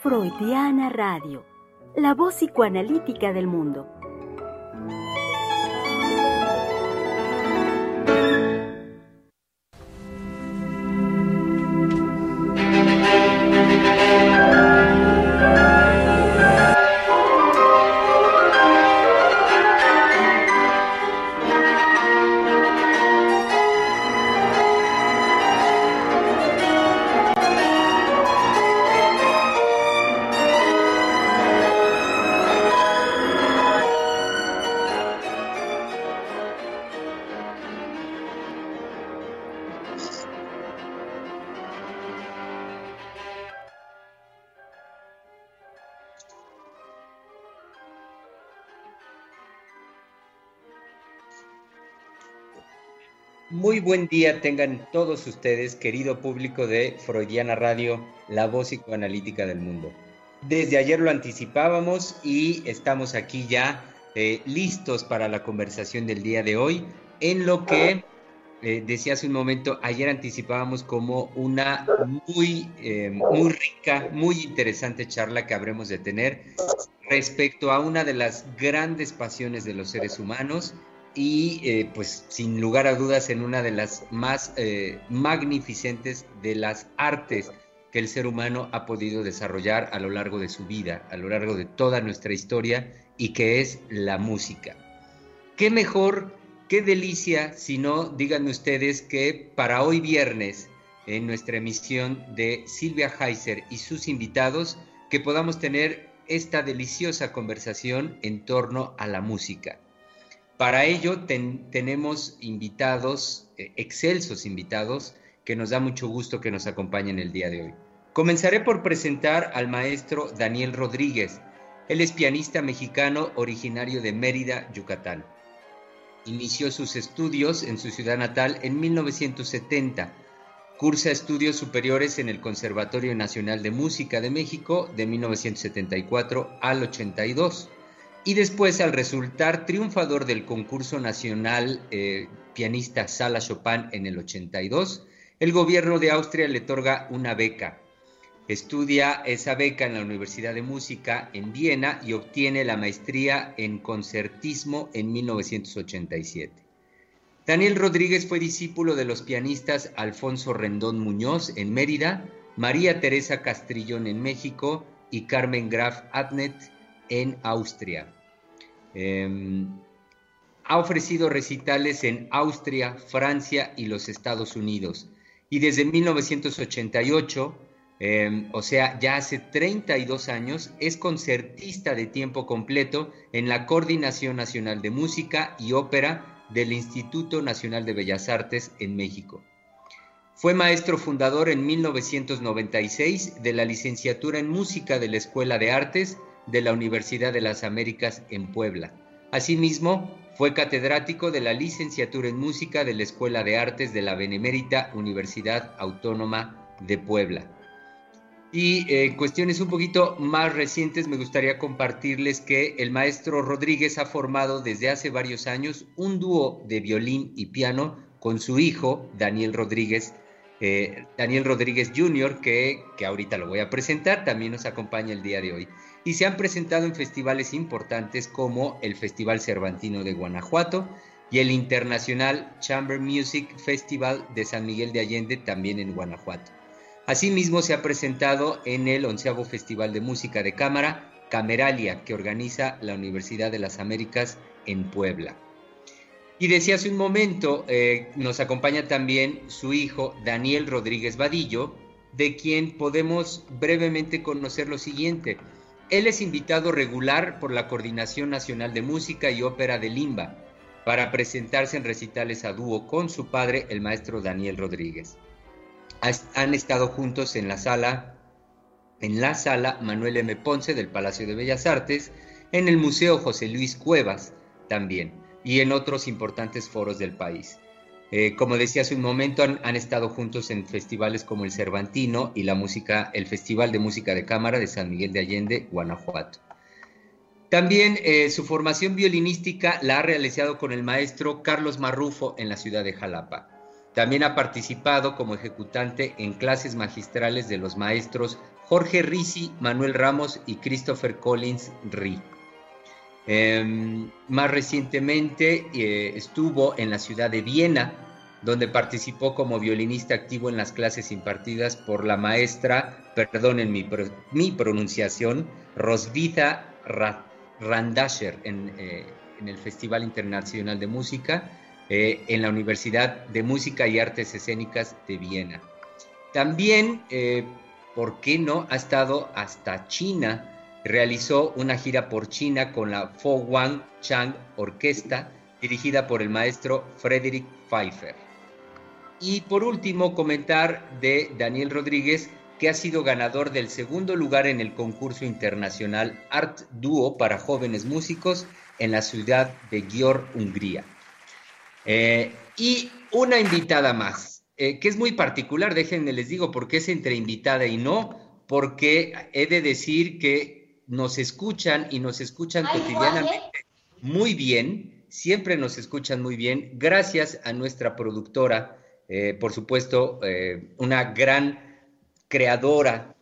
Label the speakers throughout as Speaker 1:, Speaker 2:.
Speaker 1: Freudiana Radio, la voz psicoanalítica del mundo.
Speaker 2: Muy buen día tengan todos ustedes, querido público de Freudiana Radio, la voz psicoanalítica del mundo. Desde ayer lo anticipábamos y estamos aquí ya listos para la conversación del día de hoy, en lo que decía hace un momento, ayer anticipábamos como una muy rica, muy interesante charla que habremos de tener respecto a una de las grandes pasiones de los seres humanos, y pues sin lugar a dudas en una de las más magnificentes de las artes que el ser humano ha podido desarrollar a lo largo de su vida, a lo largo de toda nuestra historia, y que es la música. ¿Qué mejor, qué delicia, si no, díganme ustedes, que para hoy viernes, en nuestra emisión de Silvia Heiser y sus invitados, que podamos tener esta deliciosa conversación en torno a la música? Para ello tenemos invitados, excelsos invitados, que nos da mucho gusto que nos acompañen el día de hoy. Comenzaré por presentar al maestro Daniel Rodríguez. Él es pianista mexicano originario de Mérida, Yucatán. Inició sus estudios en su ciudad natal en 1970. Cursa estudios superiores en el Conservatorio Nacional de Música de México de 1974 al 82. Y después, al resultar triunfador del concurso nacional pianista Sala Chopin en el 82, el gobierno de Austria le otorga una beca. Estudia esa beca en la Universidad de Música en Viena y obtiene la maestría en concertismo en 1987. Daniel Rodríguez fue discípulo de los pianistas Alfonso Rendón Muñoz en Mérida, María Teresa Castrillón en México y Carmen Graf Adnet en Austria. Ha ofrecido recitales en Austria, Francia y los Estados Unidos. Y desde 1988, o sea, ya hace 32 años, es concertista de tiempo completo en la Coordinación Nacional de Música y Ópera del Instituto Nacional de Bellas Artes en México. Fue maestro fundador en 1996 de la licenciatura en música de la Escuela de Artes de la Universidad de las Américas en Puebla. Asimismo, fue catedrático de la licenciatura en música de la Escuela de Artes de la Benemérita Universidad Autónoma de Puebla. Y cuestiones un poquito más recientes, me gustaría compartirles que el maestro Rodríguez ha formado desde hace varios años un dúo de violín y piano con su hijo, Daniel Rodríguez Jr., que ahorita lo voy a presentar, también nos acompaña el día de hoy. Y se han presentado en festivales importantes como el Festival Cervantino de Guanajuato y el International Chamber Music Festival de San Miguel de Allende, también en Guanajuato. Asimismo, se ha presentado en el 11º Festival de Música de Cámara, Cameralia, que organiza la Universidad de las Américas en Puebla. Y decía hace un momento, nos acompaña también su hijo, Daniel Rodríguez Vadillo, de quien podemos brevemente conocer lo siguiente. Él es invitado regular por la Coordinación Nacional de Música y Ópera de Limba para presentarse en recitales a dúo con su padre, el maestro Daniel Rodríguez. Han estado juntos en la sala Manuel M. Ponce del Palacio de Bellas Artes, en el Museo José Luis Cuevas también, y en otros importantes foros del país. Como decía hace un momento, han estado juntos en festivales como el Cervantino y el Festival de Música de Cámara de San Miguel de Allende, Guanajuato. También su formación violinística la ha realizado con el maestro Carlos Marrufo en la ciudad de Jalapa. También ha participado como ejecutante en clases magistrales de los maestros Jorge Risi, Manuel Ramos y Christopher Collins Ri. Más recientemente estuvo en la ciudad de Viena, donde participó como violinista activo en las clases impartidas por la maestra, perdonen mi pronunciación, Rosvitha Randasher en el Festival Internacional de Música, en la Universidad de Música y Artes Escénicas de Viena. También, ¿por qué no?, ha estado hasta China. Realizó una gira por China con la Fo Wang Chang Orquesta, dirigida por el maestro Frederick Pfeiffer. Y por último, comentar de Daniel Rodríguez, que ha sido ganador del segundo lugar en el concurso internacional Art Duo para jóvenes músicos en la ciudad de Győr, Hungría. Y una invitada más, que es muy particular, déjenme les digo por qué es entre invitada y no, porque he de decir que nos escuchan y nos escuchan cotidianamente muy bien, siempre nos escuchan muy bien, gracias a nuestra productora, por supuesto, una gran creadora,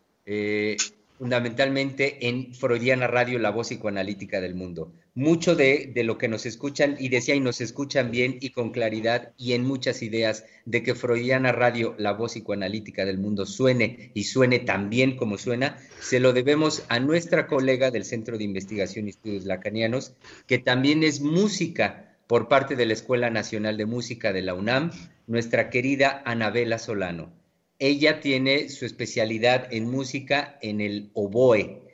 Speaker 2: fundamentalmente en Freudiana Radio, la voz psicoanalítica del mundo. Mucho de lo que nos escuchan, y decía, y nos escuchan bien y con claridad y en muchas ideas, de que Freudiana Radio, la voz psicoanalítica del mundo, suene y suene tan bien como suena, se lo debemos a nuestra colega del Centro de Investigación y Estudios Lacanianos, que también es música por parte de la Escuela Nacional de Música de la UNAM, nuestra querida Anabela Solano. Ella tiene su especialidad en música en el oboe.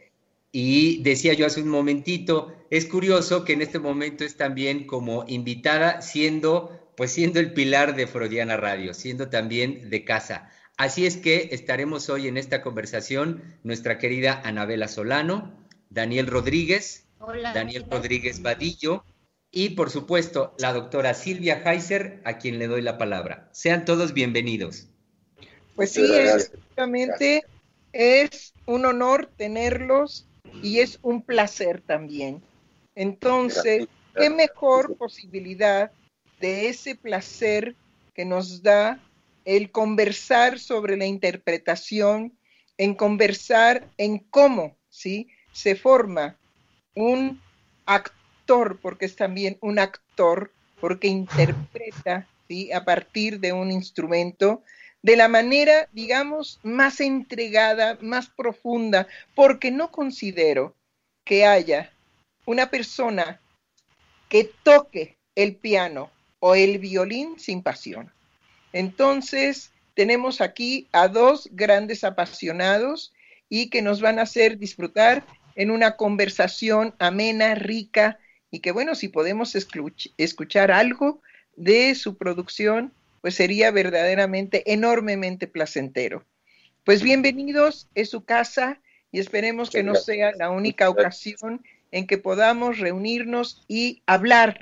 Speaker 2: Y decía yo hace un momentito, es curioso que en este momento es también como invitada, siendo el pilar de Freudiana Radio, siendo también de casa. Así es que estaremos hoy en esta conversación nuestra querida Anabela Solano, Daniel Rodríguez,
Speaker 3: Hola,
Speaker 2: Daniel Rodríguez Vadillo y por supuesto la doctora Silvia Heiser, a quien le doy la palabra. Sean todos bienvenidos.
Speaker 4: Pues sí, efectivamente es un honor tenerlos y es un placer también. Entonces, ¿qué mejor posibilidad de ese placer que nos da el conversar sobre la interpretación, en conversar en cómo, ¿sí?, se forma un actor, porque es también un actor, porque interpreta, ¿sí?, a partir de un instrumento, de la manera, digamos, más entregada, más profunda, porque no considero que haya una persona que toque el piano o el violín sin pasión. Entonces, tenemos aquí a dos grandes apasionados y que nos van a hacer disfrutar en una conversación amena, rica, y que bueno, si podemos escuchar algo de su producción, pues sería verdaderamente enormemente placentero. Pues bienvenidos, es su casa y esperemos que no sea la única ocasión en que podamos reunirnos y hablar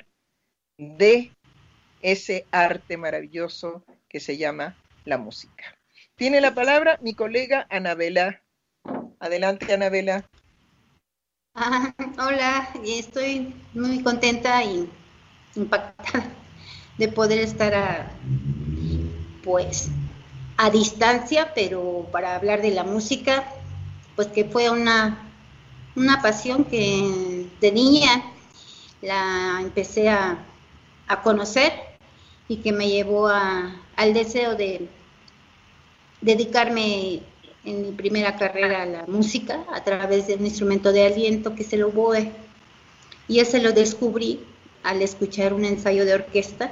Speaker 4: de ese arte maravilloso que se llama la música. Tiene la palabra mi colega Anabela. Adelante, Anabela.
Speaker 3: Hola, y estoy muy contenta y impactada de poder estar a distancia, pero para hablar de la música, pues que fue una pasión que de niña la empecé a conocer y que me llevó al deseo de dedicarme en mi primera carrera a la música a través de un instrumento de aliento que es el oboe. Y ese lo descubrí al escuchar un ensayo de orquesta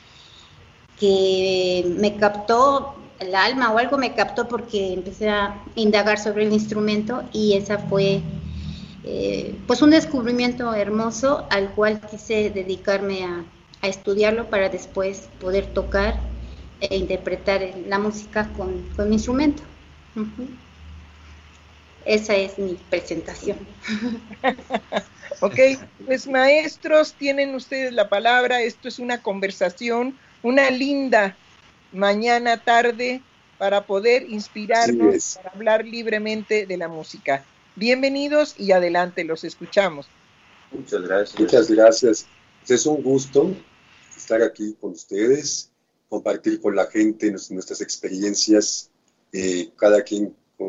Speaker 3: que me captó el alma, o algo me captó porque empecé a indagar sobre el instrumento, y esa fue pues un descubrimiento hermoso al cual quise dedicarme a estudiarlo para después poder tocar e interpretar la música con mi instrumento. Uh-huh. Esa es mi presentación.
Speaker 4: Ok, pues maestros, tienen ustedes la palabra. Esto es una conversación, una linda mañana, tarde, para poder inspirarnos, para hablar libremente de la música. Bienvenidos y adelante, los escuchamos.
Speaker 5: Muchas gracias. Muchas gracias. Es un gusto estar aquí con ustedes, compartir con la gente nuestras experiencias, cada quien con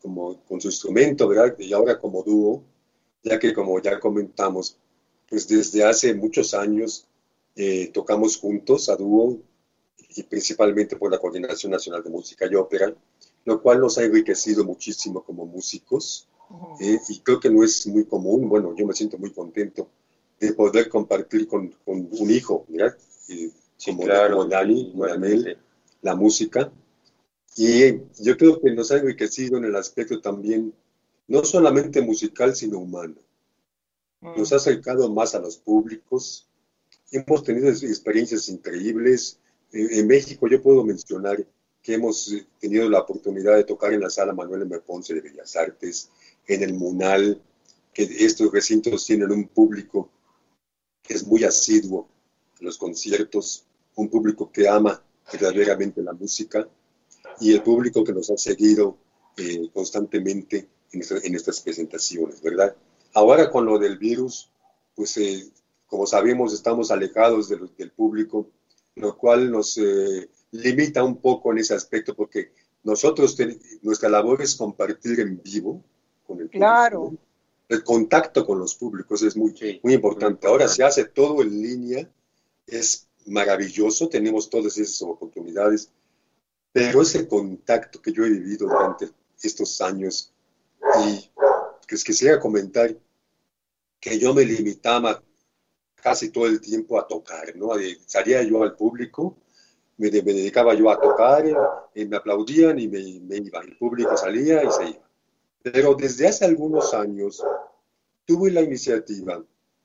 Speaker 5: como con su instrumento, ¿verdad? Y ahora como dúo, ya que como ya comentamos, pues desde hace muchos años tocamos juntos a dúo y principalmente por la Coordinación Nacional de Música y Ópera, lo cual nos ha enriquecido muchísimo como músicos y creo que no es muy común, bueno, yo me siento muy contento de poder compartir con un hijo, ¿verdad?
Speaker 2: Sí, claro,
Speaker 5: como Dani, Daniel, la música. Y yo creo que nos ha enriquecido en el aspecto también, no solamente musical, sino humano. Nos ha acercado más a los públicos. Hemos tenido experiencias increíbles. En México yo puedo mencionar que hemos tenido la oportunidad de tocar en la Sala Manuel M. Ponce de Bellas Artes, en el Munal, que estos recintos tienen un público que es muy asiduo a los conciertos, un público que ama verdaderamente la música y el público que nos ha seguido constantemente en estas presentaciones, ¿verdad? Ahora con lo del virus, pues como sabemos estamos alejados del público, lo cual nos limita un poco en ese aspecto porque nosotros, nuestra labor es compartir en vivo con el público.
Speaker 4: Claro.
Speaker 5: ¿No? El contacto con los públicos es muy importante. Ahora se hace todo en línea, es maravilloso, tenemos todas esas oportunidades, pero ese contacto que yo he vivido durante estos años, y que quisiera comentar que yo me limitaba casi todo el tiempo a tocar, ¿no? Salía yo al público, me dedicaba yo a tocar, me aplaudían y me iba. El público salía y se iba. Pero desde hace algunos años tuve la iniciativa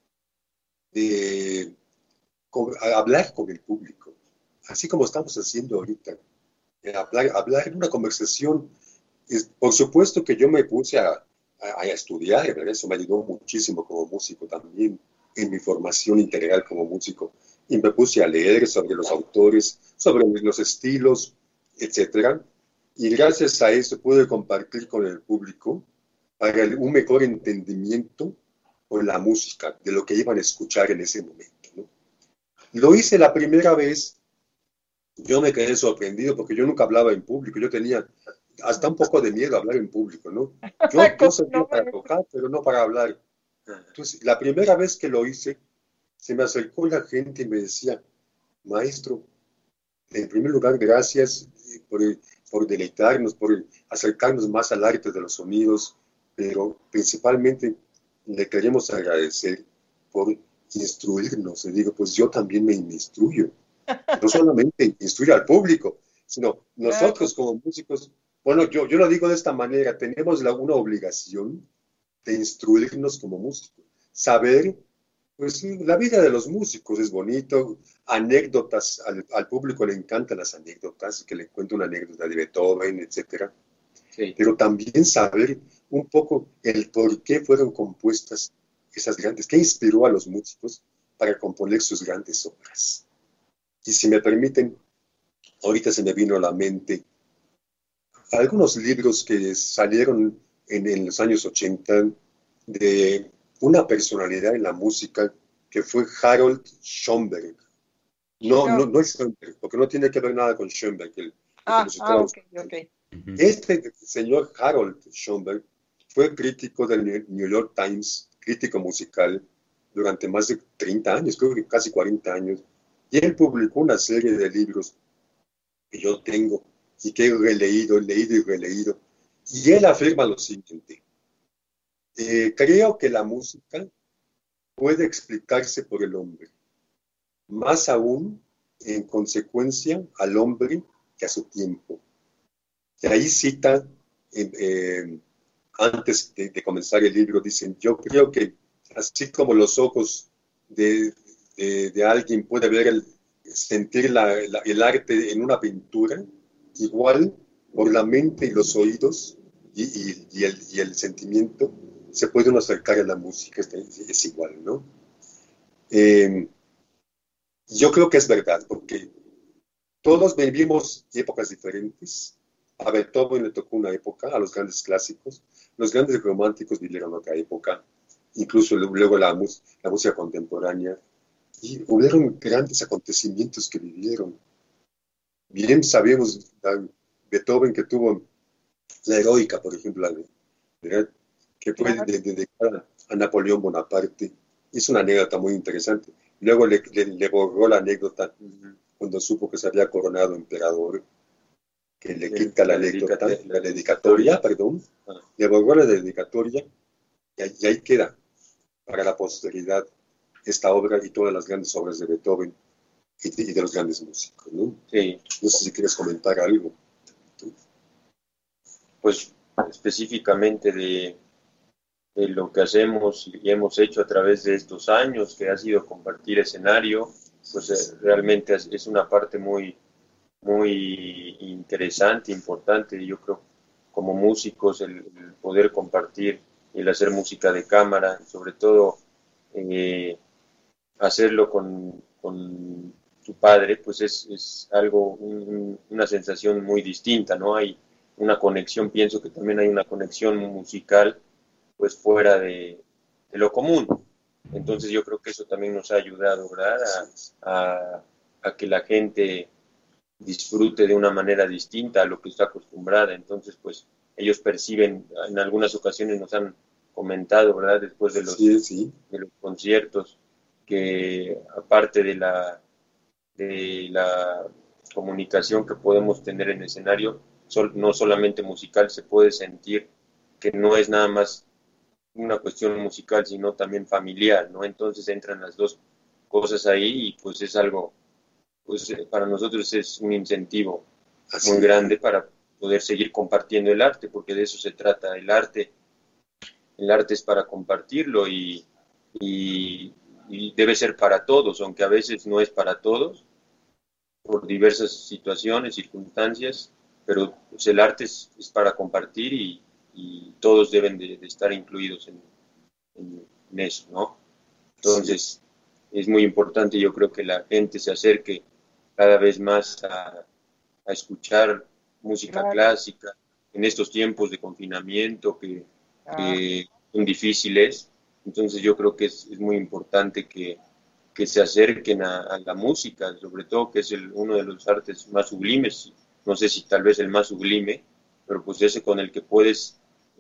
Speaker 5: de hablar con el público, así como estamos haciendo ahorita. Hablar en una conversación. Por supuesto que yo me puse a estudiar, ¿verdad? Eso me ayudó muchísimo como músico también, en mi formación integral como músico. Y me puse a leer sobre los autores, sobre los estilos, etc. Y gracias a eso pude compartir con el público para un mejor entendimiento con la música, de lo que iban a escuchar en ese momento, ¿no? Lo hice la primera vez, yo me quedé sorprendido porque yo nunca hablaba en público, yo tenía hasta un poco de miedo a hablar en público, ¿no? Yo sabía para tocar, pero no para hablar. Entonces, la primera vez que lo hice, se me acercó la gente y me decía, maestro, en primer lugar, gracias por deleitarnos, por acercarnos más al arte de los sonidos, pero principalmente le queremos agradecer por instruirnos. Le digo, pues yo también me instruyo. No solamente instruir al público, sino nosotros como músicos. Bueno, yo lo digo de esta manera, tenemos una obligación de instruirnos como músicos, saber, pues la vida de los músicos es bonito, anécdotas, al público le encantan las anécdotas, que le cuento una anécdota de Beethoven, etc. Sí. Pero también saber un poco el por qué fueron compuestas esas grandes, qué inspiró a los músicos para componer sus grandes obras. Y si me permiten, ahorita se me vino a la mente algunos libros que salieron en los años 80 de una personalidad en la música que fue Harold Schoenberg. No es Schoenberg, porque no tiene que ver nada con Schoenberg.
Speaker 4: Okay.
Speaker 5: Este señor Harold Schoenberg fue crítico del New York Times, crítico musical, durante más de 30 años, creo que casi 40 años. Y él publicó una serie de libros que yo tengo y que he leído y releído. Y él afirma lo siguiente. Creo que la música puede explicarse por el hombre, más aún en consecuencia al hombre que a su tiempo. Y ahí cita, antes de comenzar el libro, dicen, yo creo que así como los ojos de alguien puede ver sentir el arte en una pintura, igual por la mente y los oídos y el sentimiento se puede uno acercar a la música, es igual, ¿no? Yo creo que es verdad, porque todos vivimos épocas diferentes. A Beethoven le tocó una época, a los grandes clásicos, los grandes románticos vivieron otra época, incluso luego la música contemporánea, y hubieron grandes acontecimientos que vivieron. Bien sabemos Beethoven que tuvo la heroica, por ejemplo, ¿verdad? Que fue
Speaker 4: Claro.
Speaker 5: dedicada a Napoleón Bonaparte. Es una anécdota muy interesante. Luego le borró la anécdota cuando supo que se había coronado emperador, que le quita la anécdota, la dedicatoria, perdón, le borró la dedicatoria y ahí queda para la posteridad esta obra y todas las grandes obras de Beethoven y de los grandes músicos, ¿no?
Speaker 6: Sí.
Speaker 5: No sé si quieres comentar algo.
Speaker 6: Pues específicamente de lo que hacemos y hemos hecho a través de estos años, que ha sido compartir escenario, pues realmente es una parte muy, muy interesante, importante. Yo creo, como músicos, el poder compartir y el hacer música de cámara, sobre todo hacerlo con tu padre, pues es algo, una sensación muy distinta, ¿no? Hay una conexión, pienso que también hay una conexión musical, pues fuera de lo común. Entonces yo creo que eso también nos ha ayudado, ¿verdad? A que la gente disfrute de una manera distinta a lo que está acostumbrada. Entonces, pues ellos perciben, en algunas ocasiones nos han comentado, ¿verdad? Después de de los conciertos, que aparte de la comunicación que podemos tener en escenario, no solamente musical, se puede sentir que no es nada más una cuestión musical, sino también familiar, ¿no? Entonces entran las dos cosas ahí y pues es algo, pues para nosotros es un incentivo muy grande para poder seguir compartiendo el arte, porque de eso se trata el arte es para compartirlo y debe ser para todos, aunque a veces no es para todos, por diversas situaciones, circunstancias, pero pues, el arte es para compartir y todos deben de estar incluidos en eso, ¿no? Entonces, es muy importante, yo creo que la gente se acerque cada vez más a escuchar música clásica en estos tiempos de confinamiento que son difíciles. Entonces, yo creo que es muy importante que se acerquen a la música, sobre todo que es uno de los artes más sublimes, no sé si tal vez el más sublime, pero pues ese con el que puedes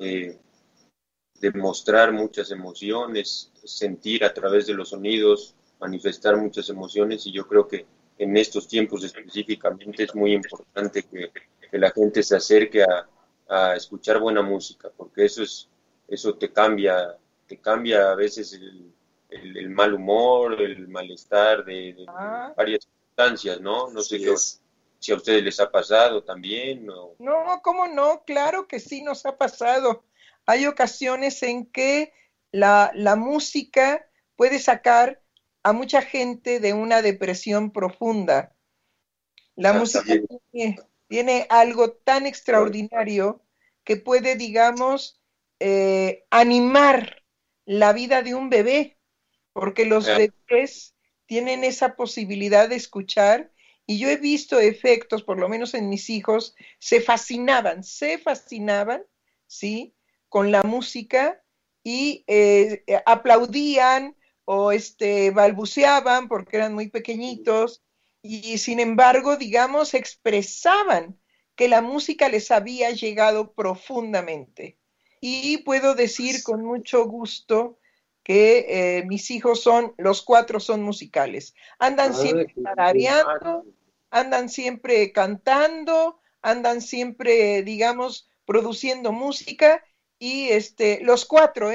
Speaker 6: demostrar muchas emociones, sentir a través de los sonidos, manifestar muchas emociones, y yo creo que en estos tiempos específicamente es muy importante que la gente se acerque a escuchar buena música, porque eso te cambia a veces el mal humor, el malestar de varias circunstancias, ¿no? No sé si a ustedes les ha pasado también. O...
Speaker 4: No, ¿cómo no? Claro que sí nos ha pasado. Hay ocasiones en que la música puede sacar a mucha gente de una depresión profunda. La música tiene algo tan extraordinario que puede, digamos, animar la vida de un bebé, porque los bebés tienen esa posibilidad de escuchar, y yo he visto efectos, por lo menos en mis hijos, se fascinaban, ¿sí?, con la música y aplaudían o balbuceaban porque eran muy pequeñitos, y sin embargo, digamos, expresaban que la música les había llegado profundamente. Y puedo decir con mucho gusto que mis hijos los 4 son musicales. Andan siempre tarareando, andan siempre cantando, andan siempre, digamos, produciendo música, y los 4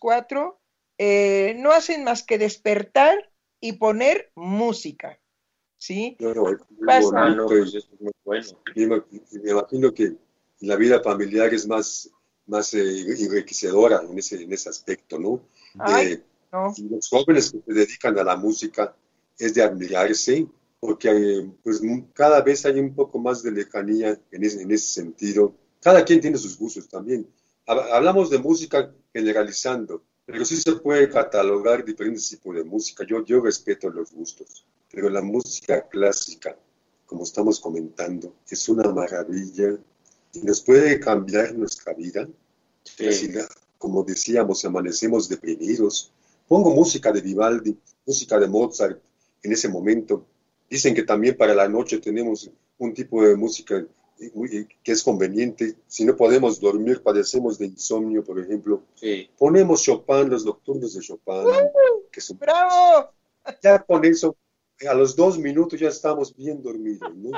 Speaker 4: no hacen más que despertar y poner música, ¿sí?
Speaker 6: Pues eso es muy bueno.
Speaker 5: Me imagino que la vida familiar es más enriquecedora en ese aspecto, ¿no? No. Los jóvenes que se dedican a la música es de admirarse, porque pues, cada vez hay un poco más de lejanía en ese sentido. Cada quien tiene sus gustos también. Hablamos de música generalizando, pero sí se puede catalogar diferentes tipos de música. Yo respeto los gustos, pero la música clásica, como estamos comentando, es una maravilla y nos puede cambiar nuestra vida. Sí. Como decíamos, amanecemos deprimidos. Pongo música de Vivaldi, música de Mozart en ese momento. Dicen que también para la noche tenemos un tipo de música que es conveniente. Si no podemos dormir, padecemos de insomnio, por ejemplo,
Speaker 6: Sí.
Speaker 5: ponemos Chopin, los nocturnos de Chopin, que son,
Speaker 4: ¡Bravo!
Speaker 5: ya con eso, a los 2 minutos ya estamos bien dormidos, ¿no?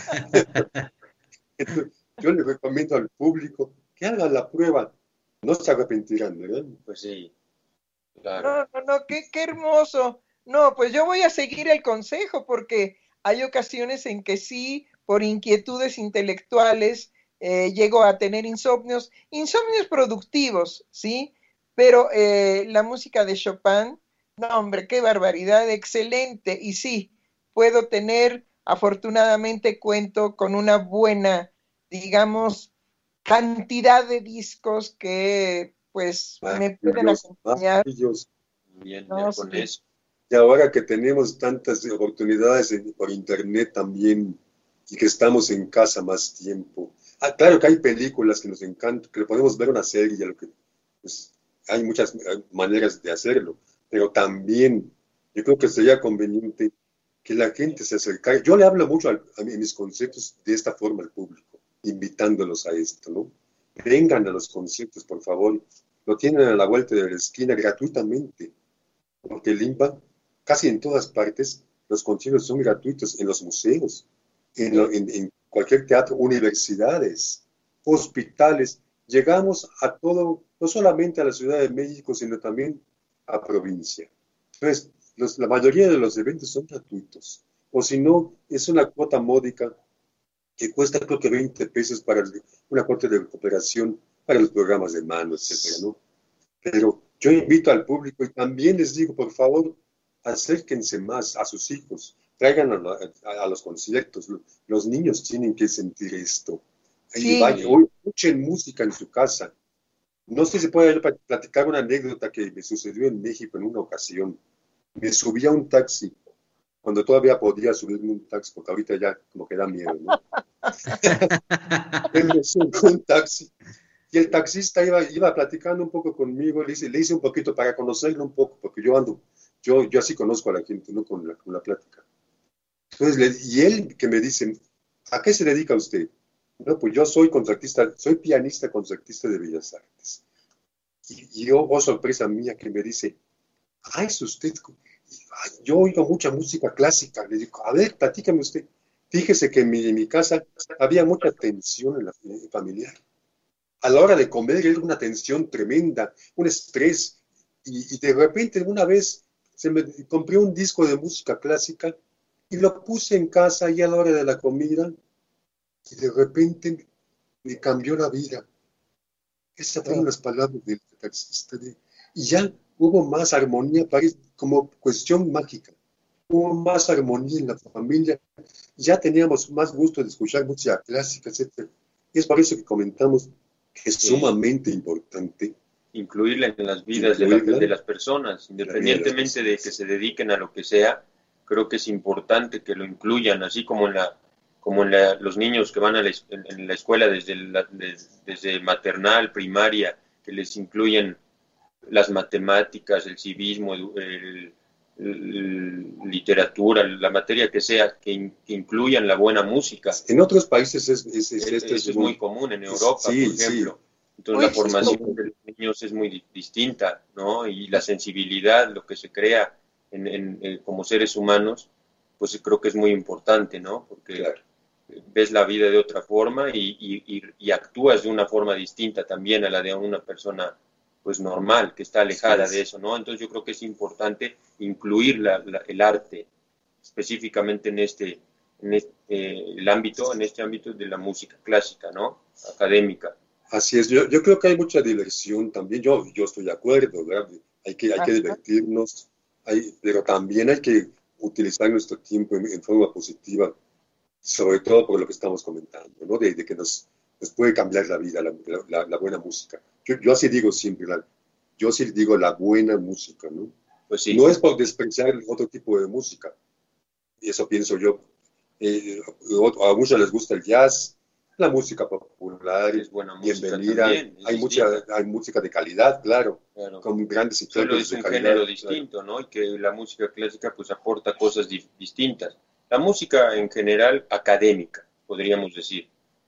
Speaker 5: Entonces, yo le recomiendo al público que hagan la prueba, no se arrepentirán, ¿verdad?
Speaker 6: Pues sí, claro.
Speaker 4: No, qué hermoso. No, pues yo voy a seguir el consejo porque hay ocasiones en que sí, por inquietudes intelectuales, llego a tener insomnios productivos, ¿sí? Pero la música de Chopin, no, hombre, qué barbaridad, excelente. Y sí, puedo tener, afortunadamente cuento con una buena, digamos, cantidad de discos que pues me pueden acompañar.
Speaker 6: Bien,
Speaker 4: No,
Speaker 6: ya con
Speaker 4: sí.
Speaker 6: eso.
Speaker 5: Y ahora que tenemos tantas oportunidades por internet también y que estamos en casa más tiempo. Claro que hay películas que nos encantan, que podemos ver una serie, lo que, pues, hay muchas maneras de hacerlo, pero también yo creo que sería conveniente que la gente se acercara. Yo le hablo mucho a mis conciertos de esta forma al público, invitándolos a esto, ¿no? Vengan a los conciertos, por favor. Lo tienen a la vuelta de la esquina gratuitamente, porque Limba, casi en todas partes, los conciertos son gratuitos en los museos, en cualquier teatro, universidades, hospitales. Llegamos a todo, no solamente a la Ciudad de México, sino también a provincia. Entonces, la mayoría de los eventos son gratuitos, o si no, es una cuota módica que cuesta creo que 20 pesos para una cuota de recuperación para los programas de mano, etcétera, ¿no? Pero yo invito al público y también les digo, por favor, acérquense más a sus hijos, traigan a los conciertos. Los niños tienen que sentir esto.
Speaker 4: Sí.
Speaker 5: Escuchen música en su casa. No sé si puede platicar una anécdota que me sucedió en México en una ocasión. Me subí a un taxi, cuando todavía podía subirme un taxi, porque ahorita ya como que da miedo, ¿no? Me subí a un taxi. Y el taxista iba platicando un poco conmigo, le hice un poquito para conocerlo un poco, porque yo así conozco a la gente, ¿no? Con la plática. Entonces, y él que me dice, ¿a qué se dedica usted? No, pues yo soy concertista, soy pianista concertista de Bellas Artes. Y yo, oh sorpresa mía, que me dice, es usted, yo oigo mucha música clásica. Le digo, a ver, platícame usted. Fíjese que en mi casa había mucha tensión familiar. A la hora de comer era una tensión tremenda, un estrés, y de repente una vez compré un disco de música clásica y lo puse en casa y a la hora de la comida, y de repente me cambió la vida. Esas fueron las palabras del taxista. Y ya hubo más armonía, parece como cuestión mágica. Hubo más armonía en la familia, ya teníamos más gusto de escuchar música clásica, etc. Y es por eso que comentamos que es sumamente importante
Speaker 6: incluirla en las vidas de las personas, independientemente de que se dediquen a lo que sea. Creo que es importante que lo incluyan, así como los niños que van en la escuela desde maternal, primaria, que les incluyen las matemáticas, el civismo, literatura, la materia que sea, que incluyan la buena música.
Speaker 5: En otros países
Speaker 6: es muy común, en Europa, por ejemplo. Sí. Entonces la formación de los niños es muy distinta, ¿no? Y la sensibilidad, lo que se crea como seres humanos, pues creo que es muy importante, ¿no? Porque ves la vida de otra forma y actúas de una forma distinta también a la de una persona pues normal, que está alejada de eso, ¿no? Entonces yo creo que es importante incluir el arte específicamente en este ámbito de la música clásica, ¿no? Académica.
Speaker 5: Así es, yo creo que hay mucha diversión también, yo estoy de acuerdo, ¿verdad? Hay que divertirnos, pero también hay que utilizar nuestro tiempo en forma positiva, sobre todo por lo que estamos comentando, ¿no? De que nos puede cambiar la vida, la buena música. Yo así digo siempre, yo sí digo la buena música, ¿no?
Speaker 6: Pues sí.
Speaker 5: No es por despreciar otro tipo de música, y eso pienso yo. A muchos les gusta el jazz, la música popular,
Speaker 6: es buena música
Speaker 5: bienvenida,
Speaker 6: también,
Speaker 5: hay música de calidad, claro. Con grandes
Speaker 6: intérpretes de calidad. Solo es un género distinto, ¿no? Y que la música clásica pues aporta cosas distintas. La música en general académica, podríamos decir,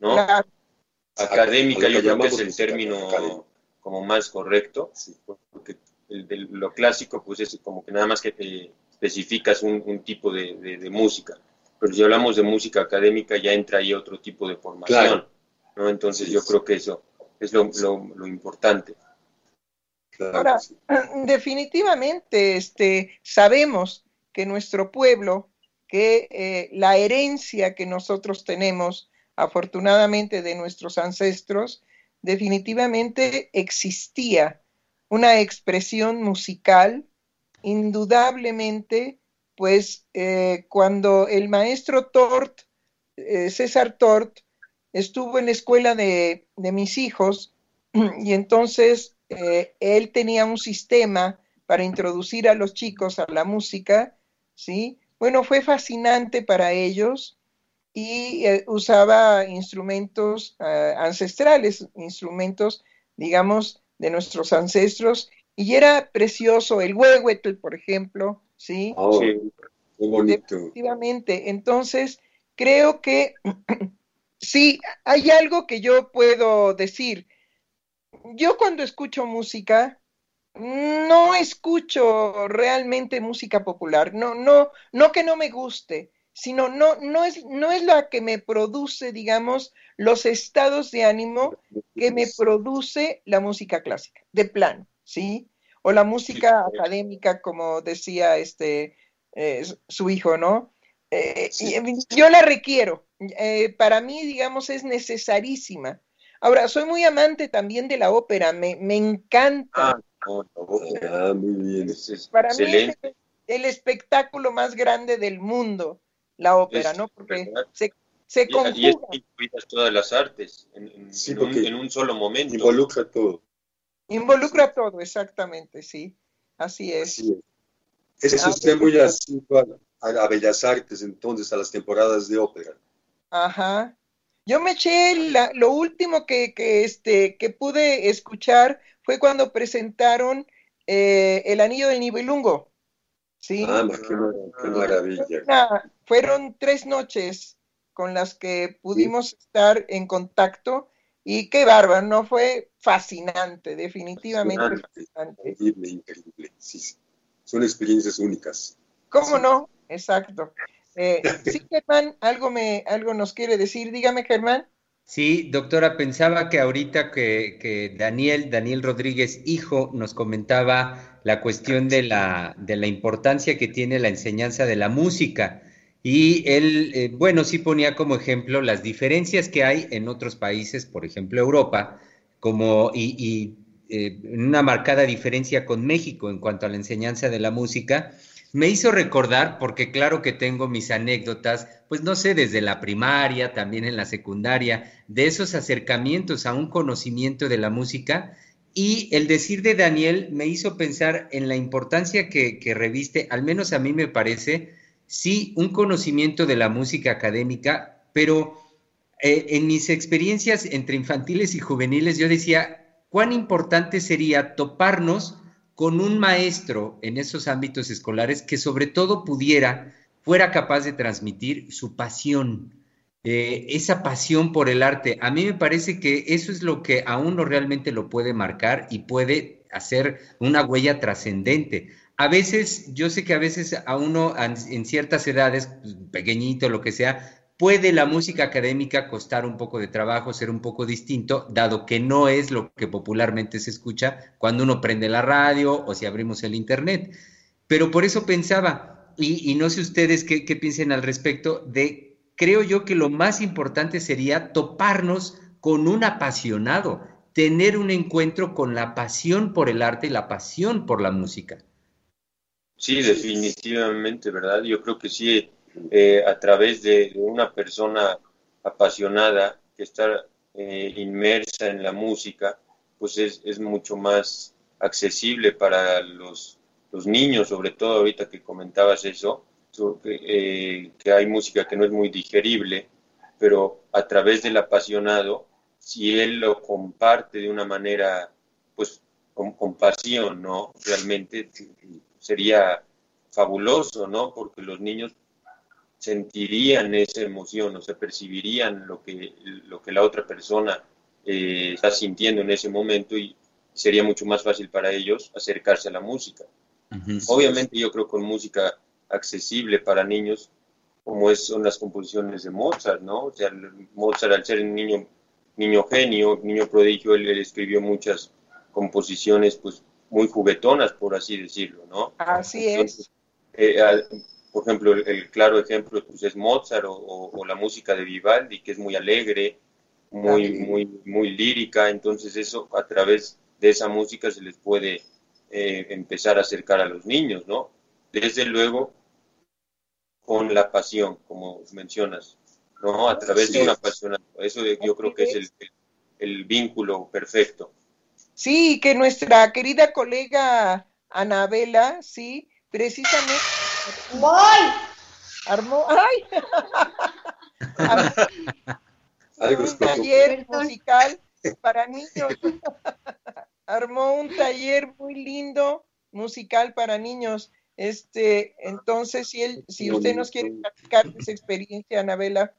Speaker 6: ¿no?
Speaker 4: Claro.
Speaker 6: Académica, yo creo que es el
Speaker 5: música
Speaker 6: término
Speaker 5: académica.
Speaker 6: como más correcto,
Speaker 5: Sí.
Speaker 6: porque lo clásico pues es como que nada más que te especificas un tipo de música, pero si hablamos de música académica ya entra ahí otro tipo de formación,
Speaker 5: Claro.
Speaker 6: ¿no? Entonces
Speaker 5: Sí,
Speaker 6: yo
Speaker 5: sí.
Speaker 6: creo que eso es lo importante.
Speaker 5: Claro
Speaker 4: Ahora,
Speaker 5: que sí.
Speaker 4: definitivamente, sabemos que nuestro pueblo, que la herencia que nosotros tenemos, afortunadamente, de nuestros ancestros, definitivamente existía una expresión musical, indudablemente, pues cuando el maestro Tort, César Tort, estuvo en la escuela de mis hijos, y entonces él tenía un sistema para introducir a los chicos a la música, ¿sí? Bueno, fue fascinante para ellos y usaba instrumentos ancestrales, instrumentos, digamos, de nuestros ancestros, y era precioso el huehuetl, por ejemplo, ¿sí?
Speaker 5: Oh,
Speaker 6: Sí,
Speaker 5: qué bonito.
Speaker 4: Efectivamente, entonces creo que sí, hay algo que yo puedo decir. Yo cuando escucho música, no escucho realmente música popular. No que no me guste, sino no es la que me produce, digamos, los estados de ánimo que me produce la música clásica, de plano, ¿sí? O la
Speaker 6: sí,
Speaker 4: música académica, como decía su hijo, ¿no?
Speaker 5: Sí.
Speaker 4: Yo la requiero. Para mí, digamos, es necesarísima. Ahora, soy muy amante también de la ópera, me encanta.
Speaker 6: no,
Speaker 5: Muy bien.
Speaker 6: es
Speaker 4: Para mí es
Speaker 6: excelente,
Speaker 4: el espectáculo más grande del mundo, la ópera,
Speaker 6: es
Speaker 4: ¿no? Porque
Speaker 6: verdad.
Speaker 4: se
Speaker 6: Y es
Speaker 4: conjuga,
Speaker 6: que incluidas todas las artes
Speaker 5: Sí, porque
Speaker 6: en un solo momento.
Speaker 5: involucra todo.
Speaker 4: involucra todo, exactamente, sí, así es.
Speaker 5: Así es. Es
Speaker 4: Ah,
Speaker 5: usted muy asiduo a Bellas Artes, entonces, a las temporadas de ópera.
Speaker 4: ajá. Yo me eché lo último que pude escuchar fue cuando presentaron El Anillo del Nibelungo, ¿sí?
Speaker 5: Qué maravilla.
Speaker 4: Fueron 3 noches con las que
Speaker 5: Sí,
Speaker 4: pudimos estar en contacto y qué bárbaro, ¿no? Fue fascinante, definitivamente
Speaker 6: Fascinante.
Speaker 4: fascinante.
Speaker 5: increíble, increíble. Sí, sí. Son experiencias únicas.
Speaker 4: ¿Cómo
Speaker 5: Sí.
Speaker 4: no? Exacto. Sí, Germán, algo nos quiere decir. Dígame, Germán.
Speaker 2: Sí, doctora, pensaba que ahorita que Daniel Rodríguez, hijo, nos comentaba la cuestión de la importancia que tiene la enseñanza de la música. Y él, bueno, sí ponía como ejemplo las diferencias que hay en otros países, por ejemplo Europa, una marcada diferencia con México en cuanto a la enseñanza de la música. Me hizo recordar, porque claro que tengo mis anécdotas, pues no sé, desde la primaria, también en la secundaria, de esos acercamientos a un conocimiento de la música. Y el decir de Daniel me hizo pensar en la importancia que reviste, al menos a mí me parece, sí, un conocimiento de la música académica, pero en mis experiencias entre infantiles y juveniles yo decía, cuán importante sería toparnos con un maestro en esos ámbitos escolares que sobre todo fuera capaz de transmitir su pasión, esa pasión por el arte. A mí me parece que eso es lo que a uno realmente lo puede marcar y puede hacer una huella trascendente. A veces, yo sé que a veces a uno en ciertas edades, pequeñito, lo que sea, puede la música académica costar un poco de trabajo, ser un poco distinto, dado que no es lo que popularmente se escucha cuando uno prende la radio o si abrimos el internet. Pero por eso pensaba, y no sé ustedes qué piensen al respecto, creo yo que lo más importante sería toparnos con un apasionado, tener un encuentro con la pasión por el arte y la pasión por la música.
Speaker 6: Sí, definitivamente, ¿verdad? Yo creo que sí, a través de una persona apasionada que está inmersa en la música, pues es mucho más accesible para los niños, sobre todo ahorita que comentabas eso, que hay música que no es muy digerible, pero a través del apasionado, si él lo comparte de una manera, pues, con pasión, ¿no? Realmente sería fabuloso, ¿no? Porque los niños sentirían esa emoción, o sea, percibirían lo que la otra persona está sintiendo en ese momento, y sería mucho más fácil para ellos acercarse a la música. Obviamente yo creo con música accesible para niños, como son las composiciones de Mozart, ¿no? O sea, Mozart, al ser un niño genio, niño prodigio, él escribió muchas composiciones pues muy juguetonas, por así decirlo, ¿no?
Speaker 4: Así
Speaker 6: Entonces,
Speaker 4: es.
Speaker 6: por ejemplo, el claro ejemplo pues, es Mozart, o la música de Vivaldi, que es muy alegre, muy lírica. Entonces eso, a través de esa música se les puede empezar a acercar a los niños, ¿no? Desde luego con la pasión, como mencionas, ¿no? A través de una pasión. Eso yo creo que es el vínculo perfecto.
Speaker 4: Sí, que nuestra querida colega Anabela, sí, precisamente armó un taller musical para niños. Armó un taller muy lindo musical para niños. Entonces, si usted nos quiere platicar de esa experiencia, Anabela.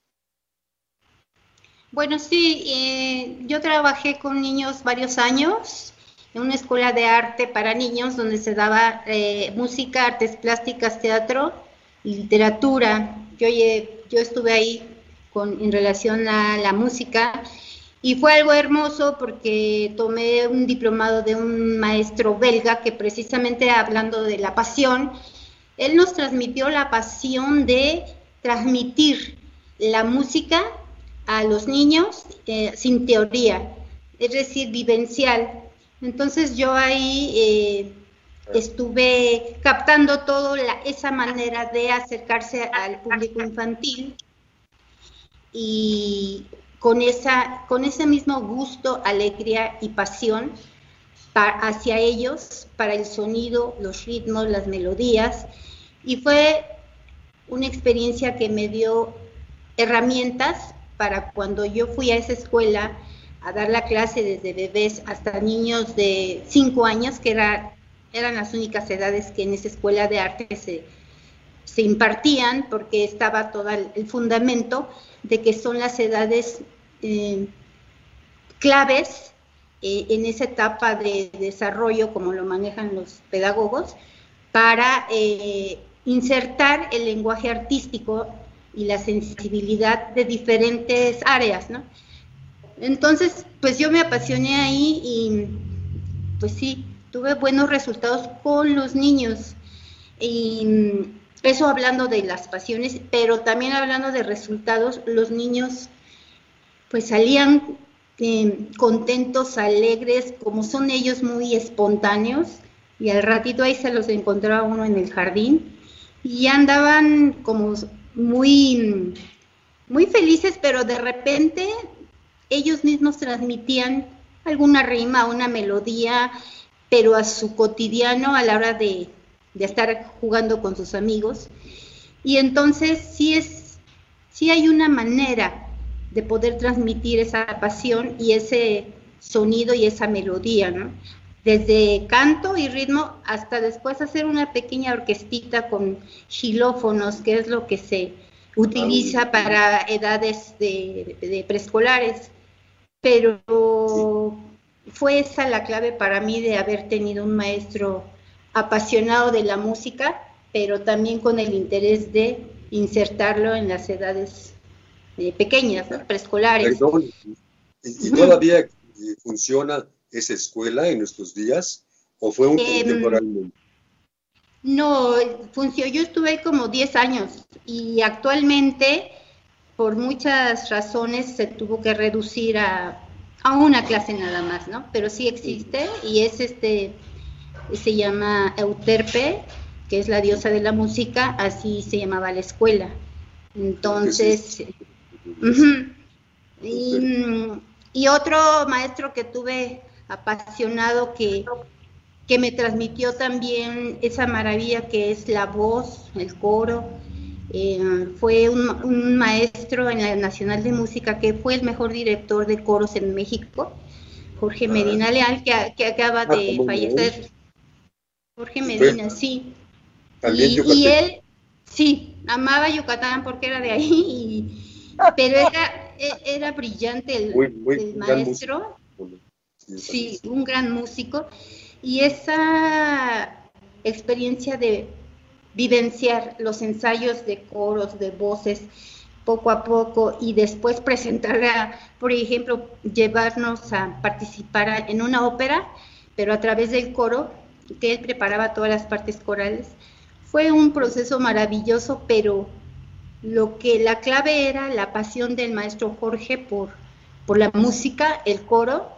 Speaker 3: Bueno, sí, yo trabajé con niños varios años en una escuela de arte para niños donde se daba música, artes plásticas, teatro y literatura. Yo estuve ahí en relación a la música, y fue algo hermoso porque tomé un diplomado de un maestro belga que, precisamente hablando de la pasión, él nos transmitió la pasión de transmitir la música a los niños sin teoría, es decir, vivencial. Entonces yo ahí estuve captando esa manera de acercarse al público infantil, y con ese mismo gusto, alegría y pasión hacia ellos, para el sonido, los ritmos, las melodías, y fue una experiencia que me dio herramientas para cuando yo fui a esa escuela a dar la clase desde bebés hasta niños de 5 años, que eran las únicas edades que en esa escuela de arte se impartían, porque estaba todo el fundamento de que son las edades claves en esa etapa de desarrollo, como lo manejan los pedagogos, para insertar el lenguaje artístico y la sensibilidad de diferentes áreas, ¿no? Entonces, pues yo me apasioné ahí y pues sí, tuve buenos resultados con los niños. Y eso hablando de las pasiones, pero también hablando de resultados, los niños pues salían contentos, alegres, como son ellos, muy espontáneos, y al ratito ahí se los encontraba uno en el jardín y andaban como muy, muy felices, pero de repente ellos mismos transmitían alguna rima, una melodía, pero a su cotidiano, a la hora de estar jugando con sus amigos. Y entonces sí hay una manera de poder transmitir esa pasión y ese sonido y esa melodía, ¿no? Desde canto y ritmo hasta después hacer una pequeña orquestita con xilófonos, que es lo que se utiliza para edades de preescolares. Pero fue esa la clave para mí de haber tenido un maestro apasionado de la música, pero también con el interés de insertarlo en las edades pequeñas, ¿no? Preescolares.
Speaker 5: Perdón, ¿y todavía funciona esa escuela en nuestros días? ¿O fue un temporalmente?
Speaker 3: No, yo estuve ahí como 10 años y actualmente, por muchas razones, se tuvo que reducir a una clase nada más, ¿no? Pero sí existe y es se llama Euterpe, que es la diosa de la música, así se llamaba la escuela. Entonces, y otro maestro que tuve apasionado que me transmitió también esa maravilla que es la voz, el coro, fue un maestro en la Nacional de Música que fue el mejor director de coros en México, Jorge Medina Leal, que acaba de fallecer. Jorge Medina, sí. Y él, sí, amaba Yucatán porque era de ahí, pero era brillante el maestro, sí, un gran músico, y esa experiencia de vivenciar los ensayos de coros, de voces, poco a poco, y después presentarla, por ejemplo, llevarnos a participar en una ópera, pero a través del coro, que él preparaba todas las partes corales. Fue un proceso maravilloso, pero la clave era la pasión del maestro Jorge por la música, el coro,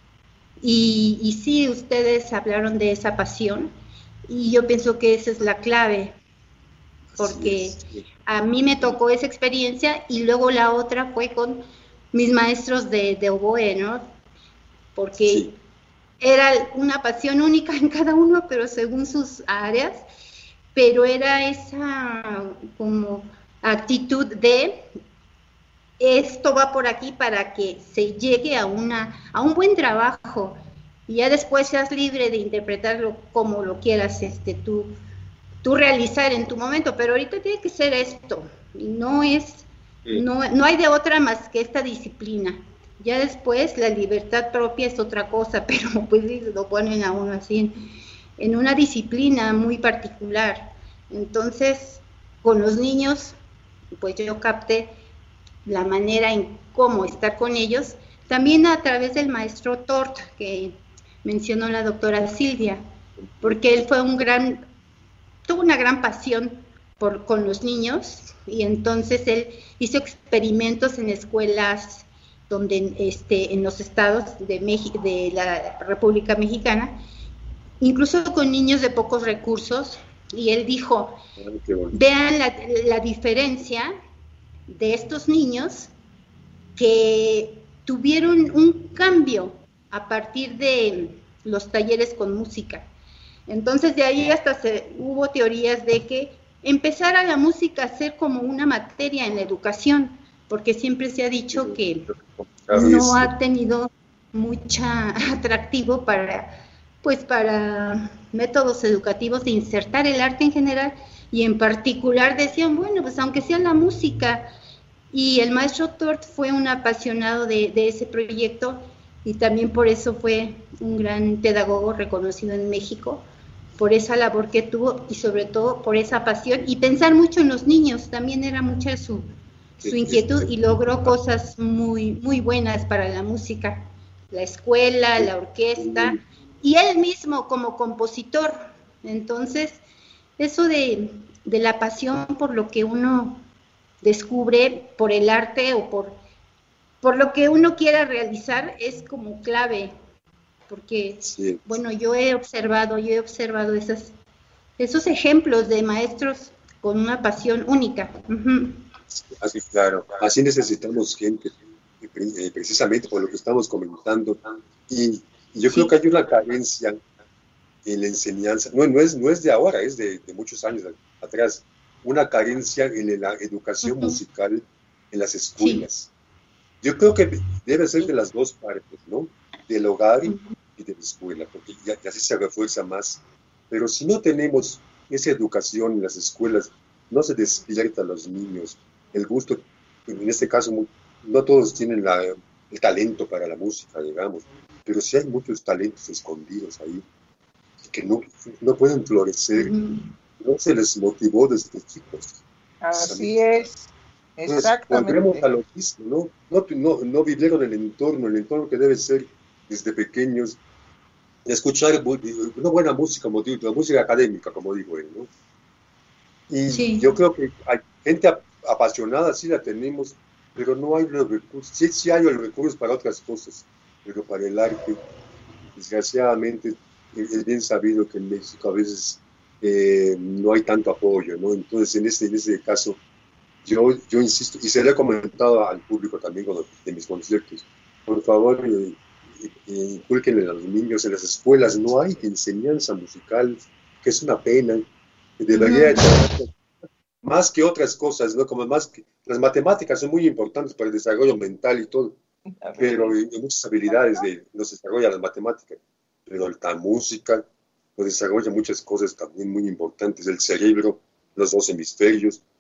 Speaker 3: y sí, ustedes hablaron de esa pasión, y yo pienso que esa es la clave, porque a mí me tocó esa experiencia, y luego la otra fue con mis maestros de oboe, ¿no? Porque era una pasión única en cada uno, pero según sus áreas, pero era esa como actitud de esto va por aquí para que se llegue a un buen trabajo, y ya después seas libre de interpretarlo como lo quieras tú realizar en tu momento, pero ahorita tiene que ser esto, y no hay de otra más que esta disciplina. Ya después la libertad propia es otra cosa, pero pues lo ponen a uno así en una disciplina muy particular. Entonces, con los niños, pues yo capté la manera en cómo estar con ellos, también a través del maestro Tort, que mencionó la doctora Silvia, porque él tuvo una gran pasión con los niños, y entonces él hizo experimentos en escuelas en los estados de la República Mexicana, incluso con niños de pocos recursos, y él dijo, vean la diferencia de estos niños que tuvieron un cambio a partir de los talleres con música. Entonces de ahí hasta hubo teorías de que empezara la música a ser como una materia en la educación, porque siempre se ha dicho que no ha tenido mucha atractivo para métodos educativos de insertar el arte en general, y en particular decían, bueno, pues aunque sea la música, y el maestro Tort fue un apasionado de ese proyecto, y también por eso fue un gran pedagogo reconocido en México, por esa labor que tuvo, y sobre todo por esa pasión, y pensar mucho en los niños, también era mucha su inquietud, y logró cosas muy, muy buenas para la música, la escuela, la orquesta, y él mismo como compositor. Entonces, eso de la pasión por lo que uno descubre, por el arte o por lo que uno quiera realizar, es como clave, porque, bueno, yo he observado esos ejemplos de maestros con una pasión única.
Speaker 5: Así, claro. Así necesitamos gente, precisamente por lo que estamos comentando. Y yo creo que hay una carencia en la enseñanza, no es de ahora, es de muchos años atrás, una carencia en la educación musical en las escuelas. Yo creo que debe ser de las dos partes, ¿no? Del hogar y de la escuela, porque ya así se refuerza más. Pero si no tenemos esa educación en las escuelas, no se despierta a los niños el gusto. En este caso, no todos tienen el talento para la música, digamos, pero sí hay muchos talentos escondidos ahí que no pueden florecer. No se les motivó desde chicos.
Speaker 4: Así es, exactamente.
Speaker 5: Volvemos a lo mismo, no vivieron el entorno que debe ser desde pequeños, escuchar una buena música, la música académica, como digo él, ¿no? Y yo creo que hay gente apasionada, sí la tenemos, pero no hay los recursos. Sí hay los recursos para otras cosas, pero para el arte, desgraciadamente, es bien sabido que en México a veces no hay tanto apoyo, ¿no? Entonces, en este caso, yo insisto, y se lo he comentado al público también de mis conciertos, por favor, inculquen a los niños en las escuelas, no hay enseñanza musical, que es una pena, que debería echar más que otras cosas, ¿no? Como más que las matemáticas son muy importantes para el desarrollo mental y todo, pero hay muchas habilidades nos desarrolla las matemáticas, pero la música nos desarrolla muchas cosas también muy importantes, el cerebro, los dos hemisferios,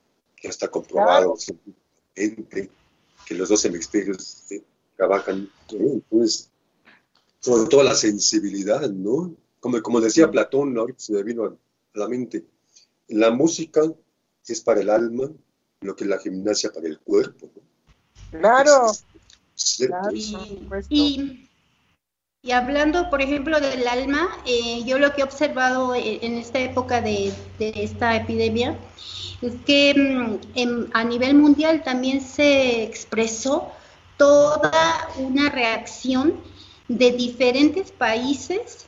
Speaker 5: ya está comprobado científicamente que los dos hemisferios trabajan, ¿no? Entonces, sobre todo la sensibilidad, ¿no? Como decía Platón, ¿no? Ahorita se me vino a la mente, la música es para el alma lo que es la gimnasia para el cuerpo, ¿no?
Speaker 4: Claro.
Speaker 5: Cierto.
Speaker 3: Y hablando, por ejemplo, del alma, yo lo que he observado en esta época de esta epidemia es que a nivel mundial también se expresó toda una reacción de diferentes países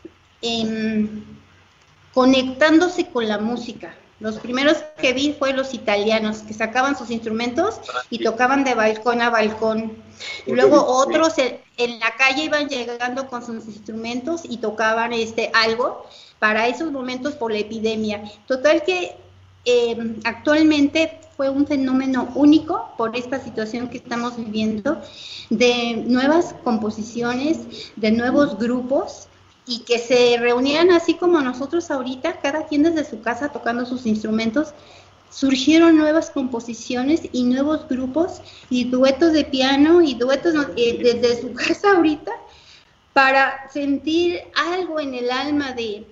Speaker 3: conectándose con la música. Los primeros que vi fue los italianos, que sacaban sus instrumentos y tocaban de balcón a balcón. Luego otros en la calle iban llegando con sus instrumentos y tocaban algo para esos momentos por la epidemia. Total que actualmente fue un fenómeno único por esta situación que estamos viviendo, de nuevas composiciones, de nuevos grupos, y que se reunían así como nosotros ahorita, cada quien desde su casa tocando sus instrumentos. Surgieron nuevas composiciones y nuevos grupos y duetos de piano y duetos desde su casa ahorita, para sentir algo en el alma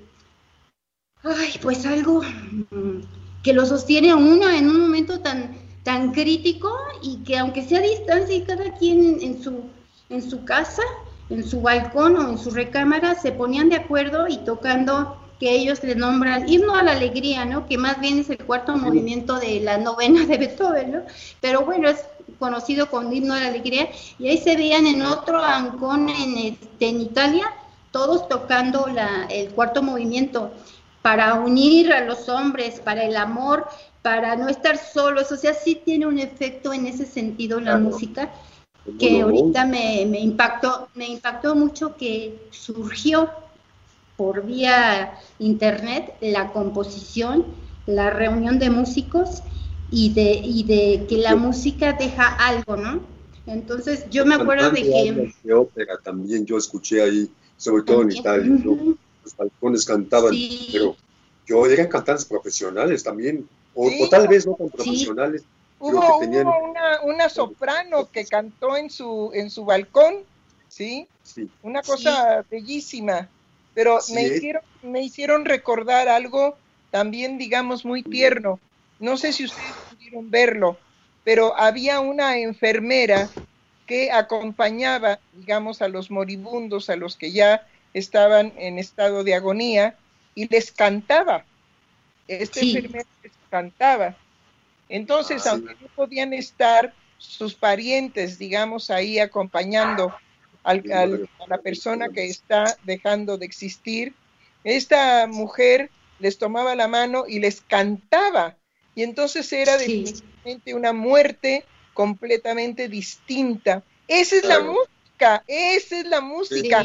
Speaker 3: pues algo que lo sostiene a uno en un momento tan crítico, y que aunque sea a distancia y cada quien en su casa, en su balcón o en su recámara, se ponían de acuerdo y tocando, que ellos le nombran Himno a la Alegría, ¿no? Que más bien es el cuarto movimiento de la novena de Beethoven, ¿no? Pero bueno, es conocido como Himno a la Alegría, y ahí se veían en otro ancón en Italia, todos tocando el cuarto movimiento, para unir a los hombres, para el amor, para no estar solos. O sea, sí tiene un efecto en ese sentido la música, que ahorita me impactó mucho, que surgió por vía internet la composición, la reunión de músicos, y de que la música deja algo, ¿no? Entonces yo me acuerdo de que...
Speaker 5: De ópera también yo escuché ahí, sobre todo en Italia, ¿no? Los balcones cantaban, pero eran cantantes profesionales también, o tal vez no tan profesionales.
Speaker 4: Hubo una soprano que cantó en su balcón, ¿sí? Una cosa bellísima, pero me hicieron recordar algo también, digamos, muy tierno. No sé si ustedes pudieron verlo, pero había una enfermera que acompañaba, digamos, a los moribundos, a los que ya estaban en estado de agonía, y les cantaba. Enfermera les cantaba. Entonces, aunque no podían estar sus parientes, digamos, ahí acompañando a la persona que está dejando de existir, esta mujer les tomaba la mano y les cantaba. Y entonces era definitivamente una muerte completamente distinta. Esa es la música, esa es la música.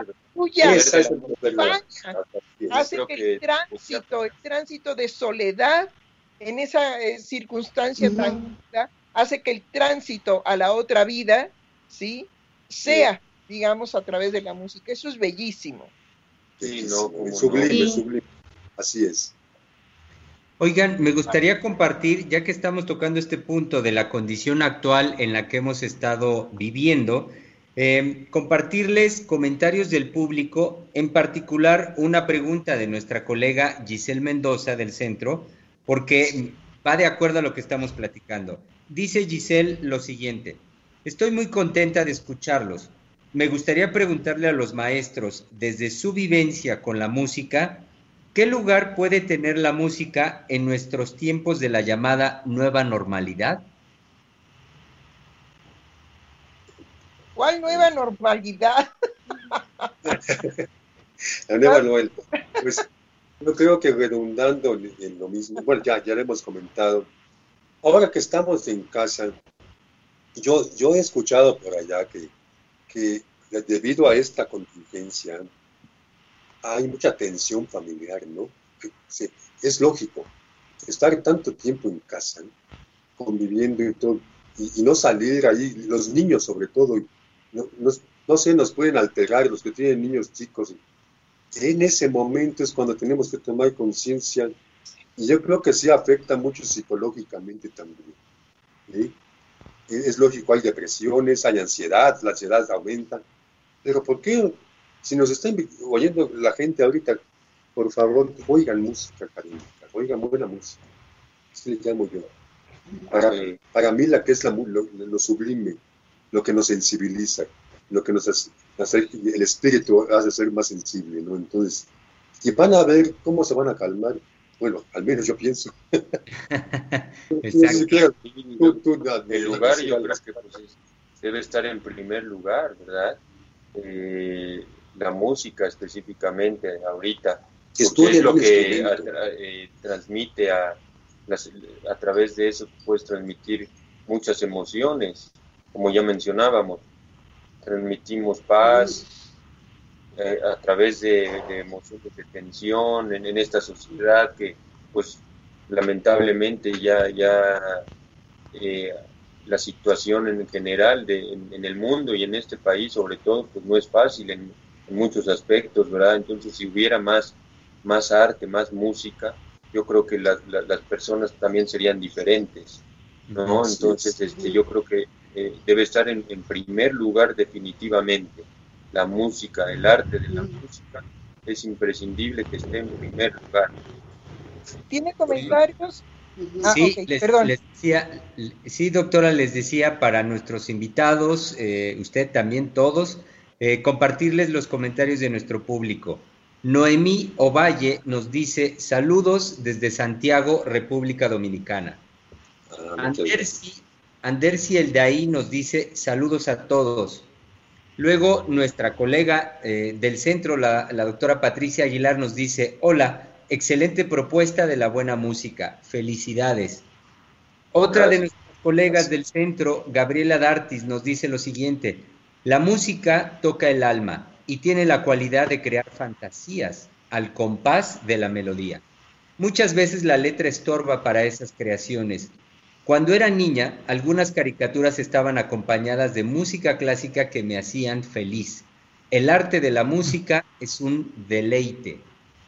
Speaker 4: Hace que el tránsito de soledad en esa circunstancia tranquila, hace que el tránsito a la otra vida, ¿sí?, sea, digamos, a través de la música. Eso es bellísimo.
Speaker 5: Sublime. Así es.
Speaker 2: Oigan, me gustaría compartir, ya que estamos tocando este punto de la condición actual en la que hemos estado viviendo, compartirles comentarios del público, en particular una pregunta de nuestra colega Giselle Mendoza del Centro, porque va de acuerdo a lo que estamos platicando. Dice Giselle lo siguiente: estoy muy contenta de escucharlos. Me gustaría preguntarle a los maestros, desde su vivencia con la música, ¿qué lugar puede tener la música en nuestros tiempos de la llamada nueva normalidad?
Speaker 4: ¿Cuál nueva normalidad?
Speaker 5: La nueva normalidad. Pues yo creo que redundando en lo mismo, bueno, ya lo hemos comentado. Ahora que estamos en casa, yo he escuchado por allá que debido a esta contingencia hay mucha tensión familiar, ¿no? Es lógico, estar tanto tiempo en casa, conviviendo y todo, y no salir ahí, los niños sobre todo, no sé, nos pueden alterar, los que tienen niños chicos. En ese momento es cuando tenemos que tomar conciencia Y yo creo que sí afecta mucho psicológicamente también. ¿Sí? Es lógico, hay depresiones, hay ansiedad, la ansiedad aumenta. Pero ¿por qué? Si nos está oyendo la gente ahorita, por favor, oigan música, cariño, oigan buena música. Así le llamo yo. Para mí la que es lo sublime, lo que nos sensibiliza, lo que nos hace el espíritu hace ser más sensible, ¿no? Entonces, y van a ver cómo se van a calmar. Bueno, al menos yo pienso.
Speaker 2: Exacto.
Speaker 6: El lugar yo creo que pues, debe estar en primer lugar, ¿verdad? La música específicamente ahorita, porque es lo que transmite a través de eso puedes transmitir muchas emociones, como ya mencionábamos, transmitimos paz a través de emociones de tensión en esta sociedad que pues lamentablemente ya la situación en general en el mundo y en este país sobre todo pues no es fácil en muchos aspectos, ¿verdad? Entonces si hubiera más arte, más música, yo creo que las personas también serían diferentes, ¿no? Entonces yo creo que debe estar en primer lugar definitivamente. La música, el arte de la música es imprescindible que esté en primer lugar.
Speaker 4: ¿Tiene comentarios?
Speaker 2: Sí,
Speaker 4: Okay, perdón.
Speaker 2: les decía, sí, doctora, les decía para nuestros invitados, usted también, todos, compartirles los comentarios de nuestro público. Noemí Ovalle nos dice, saludos desde Santiago, República Dominicana. Andersi Eldaí nos dice, saludos a todos. Luego nuestra colega del centro, la doctora Patricia Aguilar, nos dice, hola, excelente propuesta de la buena música, felicidades. Otra de nuestras colegas del centro, Gabriela Dartis, nos dice lo siguiente, la música toca el alma y tiene la cualidad de crear fantasías al compás de la melodía. Muchas veces la letra estorba para esas creaciones. Cuando era niña, algunas caricaturas estaban acompañadas de música clásica que me hacían feliz. El arte de la música es un deleite.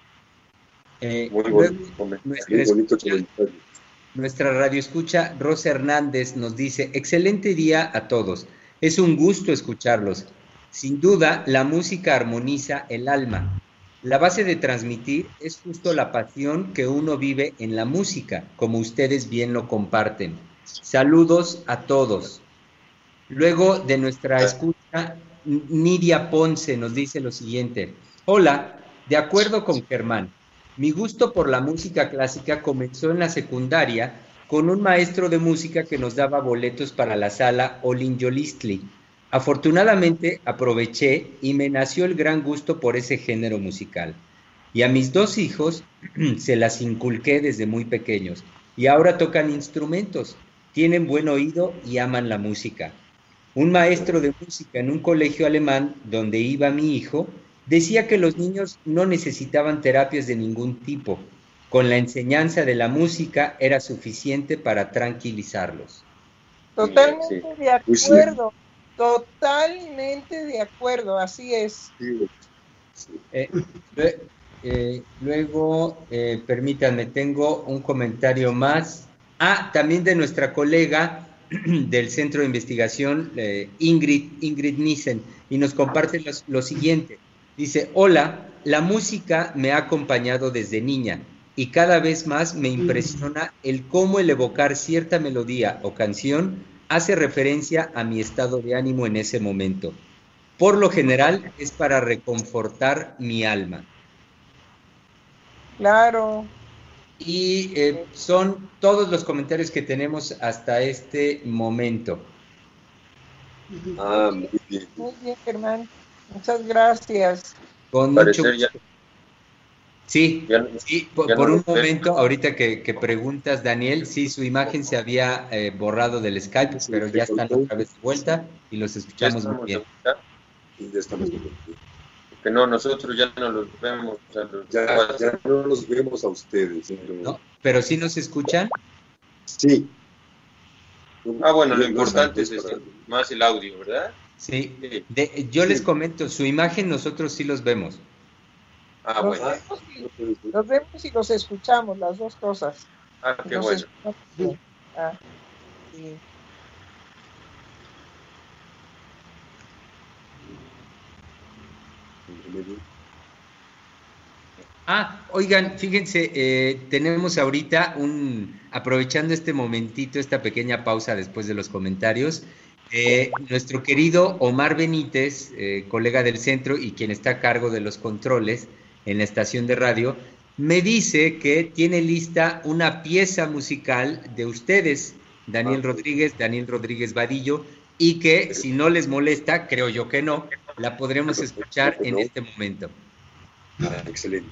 Speaker 2: Nuestra radioescucha Rosa Hernández nos dice, excelente día a todos. Es un gusto escucharlos. Sin duda, la música armoniza el alma. La base de transmitir es justo la pasión que uno vive en la música, como ustedes bien lo comparten. Saludos a todos. Luego de nuestra escucha, Nidia Ponce nos dice lo siguiente. Hola, de acuerdo con Germán, mi gusto por la música clásica comenzó en la secundaria con un maestro de música que nos daba boletos para la sala Olin Yolistli. Afortunadamente aproveché y me nació el gran gusto por ese género musical. Y a mis 2 hijos se las inculqué desde muy pequeños. Y ahora tocan instrumentos, tienen buen oído y aman la música. Un maestro de música en un colegio alemán donde iba mi hijo decía que los niños no necesitaban terapias de ningún tipo. Con la enseñanza de la música era suficiente para tranquilizarlos.
Speaker 4: Totalmente de acuerdo. Totalmente de acuerdo, así es.
Speaker 2: Luego, permítanme, tengo un comentario más. También de nuestra colega del Centro de Investigación, Ingrid Nissen, y nos comparte lo siguiente. Dice, hola, la música me ha acompañado desde niña y cada vez más me impresiona el cómo el evocar cierta melodía o canción hace referencia a mi estado de ánimo en ese momento. Por lo general es para reconfortar mi alma.
Speaker 4: Claro.
Speaker 2: Y son todos los comentarios que tenemos hasta este momento.
Speaker 5: Muy bien.
Speaker 4: Muy bien, Germán. Muchas gracias.
Speaker 2: Con mucho gusto. Sí, por un momento, ahorita que preguntas, Daniel, sí, su imagen se había borrado del Skype, pero ya están otra vez de vuelta y los escuchamos muy bien.
Speaker 5: Ya estamos bien.
Speaker 6: Que no, nosotros ya no los vemos.
Speaker 5: Ya no los vemos a ustedes.
Speaker 2: ¿No? ¿Pero sí nos escuchan?
Speaker 5: Sí.
Speaker 6: Bueno, lo importante es más el audio, ¿verdad?
Speaker 2: Sí. Yo les comento, su imagen nosotros sí los vemos.
Speaker 6: Ah,
Speaker 4: Los
Speaker 6: bueno.
Speaker 4: los vemos y los escuchamos, las dos cosas.
Speaker 6: Ah, qué
Speaker 4: Los
Speaker 6: bueno.
Speaker 4: escuchamos. Ah, sí.
Speaker 2: Oigan, fíjense, tenemos ahorita aprovechando este momentito, esta pequeña pausa después de los comentarios, nuestro querido Omar Benítez, colega del centro y quien está a cargo de los controles en la estación de radio, me dice que tiene lista una pieza musical de ustedes, Daniel Rodríguez Vadillo, y que si no les molesta, creo yo que no, la podremos escuchar en este momento.
Speaker 5: Excelente.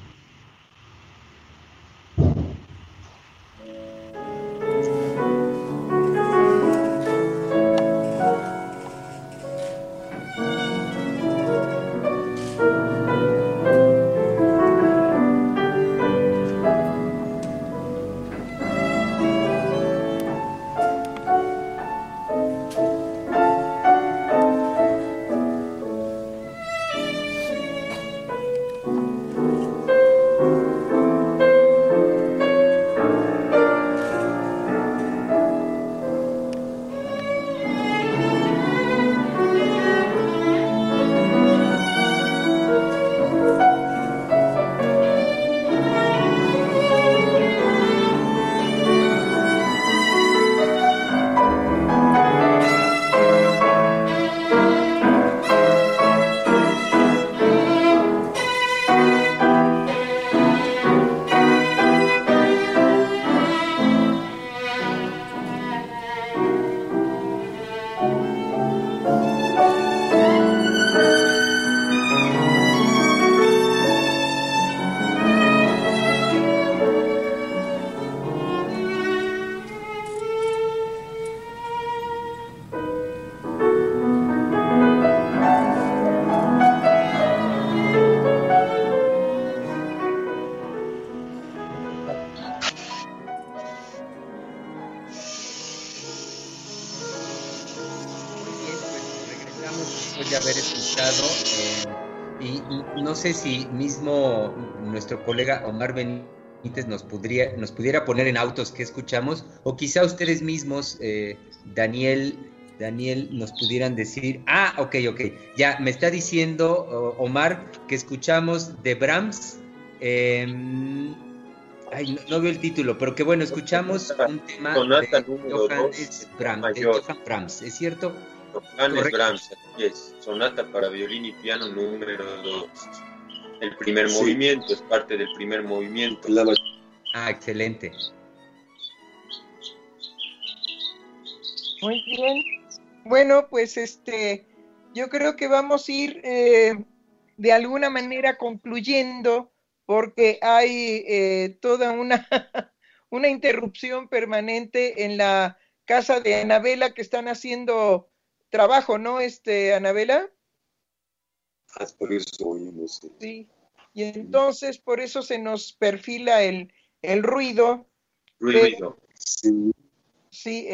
Speaker 2: Después de haber escuchado, y no sé si mismo nuestro colega Omar Benítez nos pudiera poner en autos que escuchamos, o quizá ustedes mismos, Daniel, nos pudieran decir, ok, ya me está diciendo Omar que escuchamos de Brahms, no veo el título, pero que bueno, escuchamos un tema
Speaker 6: Sonata
Speaker 2: de
Speaker 6: número
Speaker 2: Johann
Speaker 6: 2,
Speaker 2: Brahms, ¿es cierto?
Speaker 6: Johannes Brahms, es Sonata para violín y piano número 2. El primer movimiento es parte del primer movimiento.
Speaker 2: Excelente.
Speaker 4: Muy bien. Bueno, pues yo creo que vamos a ir de alguna manera concluyendo, porque hay toda una, una interrupción permanente en la casa de Anabela, que están haciendo trabajo, ¿no, Anabela?
Speaker 5: Por eso oímos.
Speaker 4: Sí. Y entonces por eso se nos perfila el ruido.
Speaker 6: Ruido.
Speaker 4: Sí,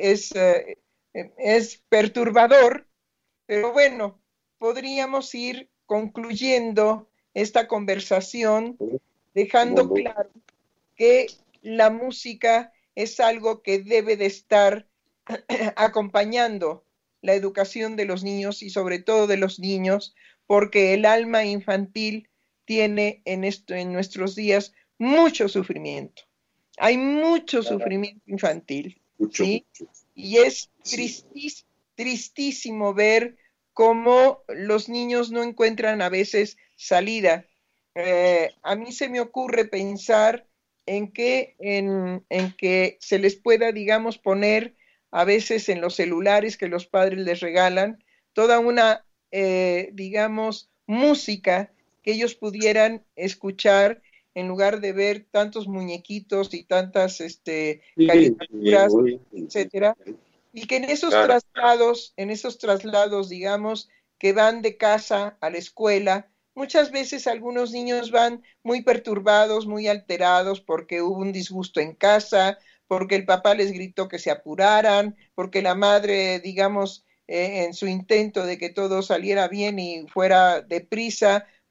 Speaker 4: es perturbador, pero bueno, podríamos ir concluyendo esta conversación dejando claro que la música es algo que debe de estar acompañando la educación de los niños y sobre todo de los niños, porque el alma infantil tiene en nuestros días mucho sufrimiento. Hay mucho sufrimiento infantil, ¿sí? Y es tristísimo ver cómo los niños no encuentran a veces salida. A mí se me ocurre pensar en que se les pueda, digamos, poner a veces en los celulares que los padres les regalan toda una, digamos, música que ellos pudieran escuchar en lugar de ver tantos muñequitos y tantas caricaturas, etcétera, y que en esos traslados, digamos, que van de casa a la escuela, muchas veces algunos niños van muy perturbados, muy alterados porque hubo un disgusto en casa, porque el papá les gritó que se apuraran, porque la madre, digamos, en su intento de que todo saliera bien y fuera deprisa,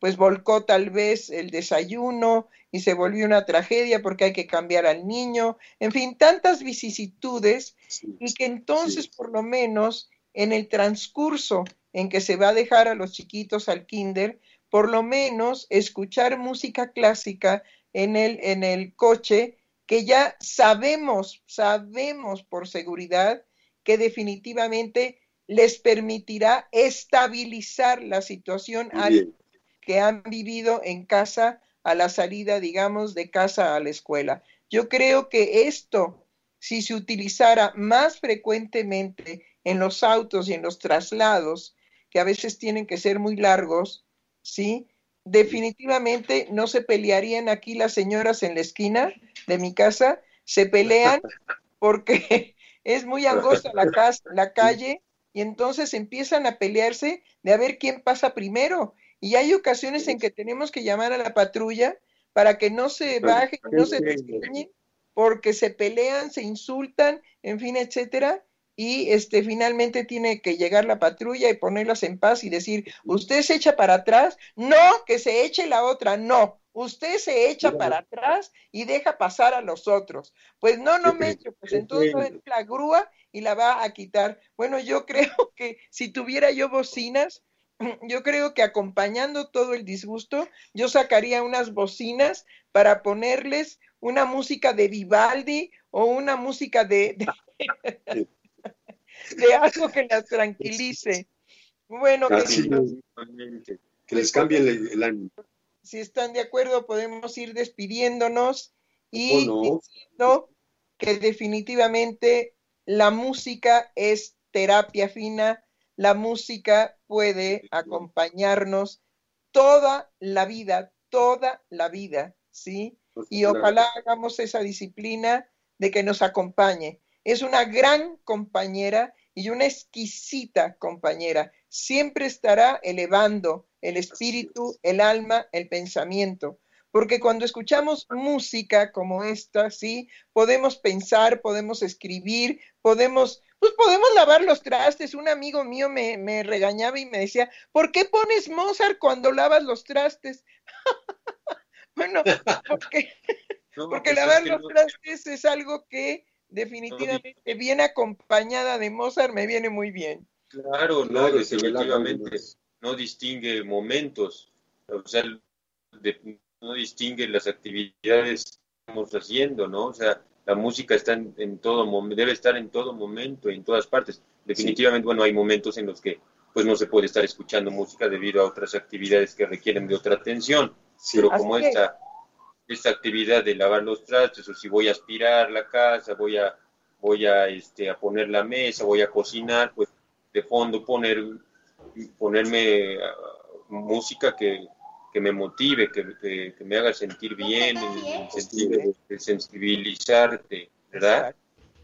Speaker 4: pues volcó tal vez el desayuno y se volvió una tragedia porque hay que cambiar al niño, en fin, tantas vicisitudes, y que entonces por lo menos en el transcurso en que se va a dejar a los chiquitos al kinder, por lo menos escuchar música clásica en el coche, que ya sabemos por seguridad que definitivamente les permitirá estabilizar la situación que han vivido en casa a la salida, digamos, de casa a la escuela. Yo creo que esto, si se utilizara más frecuentemente en los autos y en los traslados, que a veces tienen que ser muy largos, ¿sí? Definitivamente no se pelearían aquí las señoras en la esquina de mi casa, se pelean porque es muy angosta la calle, y entonces empiezan a pelearse de a ver quién pasa primero. Y hay ocasiones en que tenemos que llamar a la patrulla para que no se bajen, no se desgreñen, porque se pelean, se insultan, en fin, etcétera. Y finalmente tiene que llegar la patrulla y ponerlas en paz y decir, ¿usted se echa para atrás? No, que se eche la otra, no. Usted se echa para atrás y deja pasar a los otros. Pues no me echo, pues entonces va a venir la grúa y la va a quitar. Bueno, yo creo que si tuviera yo bocinas, yo creo que acompañando todo el disgusto, yo sacaría unas bocinas para ponerles una música de Vivaldi o una música de algo que las tranquilice. Bueno,
Speaker 5: que les cambie el ánimo.
Speaker 4: Si están de acuerdo, podemos ir despidiéndonos y diciendo que definitivamente la música es terapia fina, la música puede acompañarnos toda la vida, ¿sí? Y ojalá hagamos esa disciplina de que nos acompañe. Es una gran compañera y una exquisita compañera. Siempre estará elevando el espíritu, el alma, el pensamiento. Porque cuando escuchamos música como esta, ¿sí? Podemos pensar, podemos escribir, podemos lavar los trastes. Un amigo mío me regañaba y me decía, ¿por qué pones Mozart cuando lavas los trastes? Bueno, porque lavar los trastes es algo que definitivamente bien acompañada de Mozart me viene muy bien.
Speaker 6: Claro, definitivamente no distingue momentos, o sea, no distingue las actividades que estamos haciendo, ¿no? O sea, la música está en todo momento, debe estar en todo momento, en todas partes. Definitivamente, bueno, hay momentos en los que pues no se puede estar escuchando música debido a otras actividades que requieren de otra atención, pero como esta actividad de lavar los trastes, o si voy a aspirar la casa, voy a poner la mesa, voy a cocinar, pues de fondo ponerme música que me motive, que me haga sentir bien, en sentido de sensibilizarte, ¿verdad?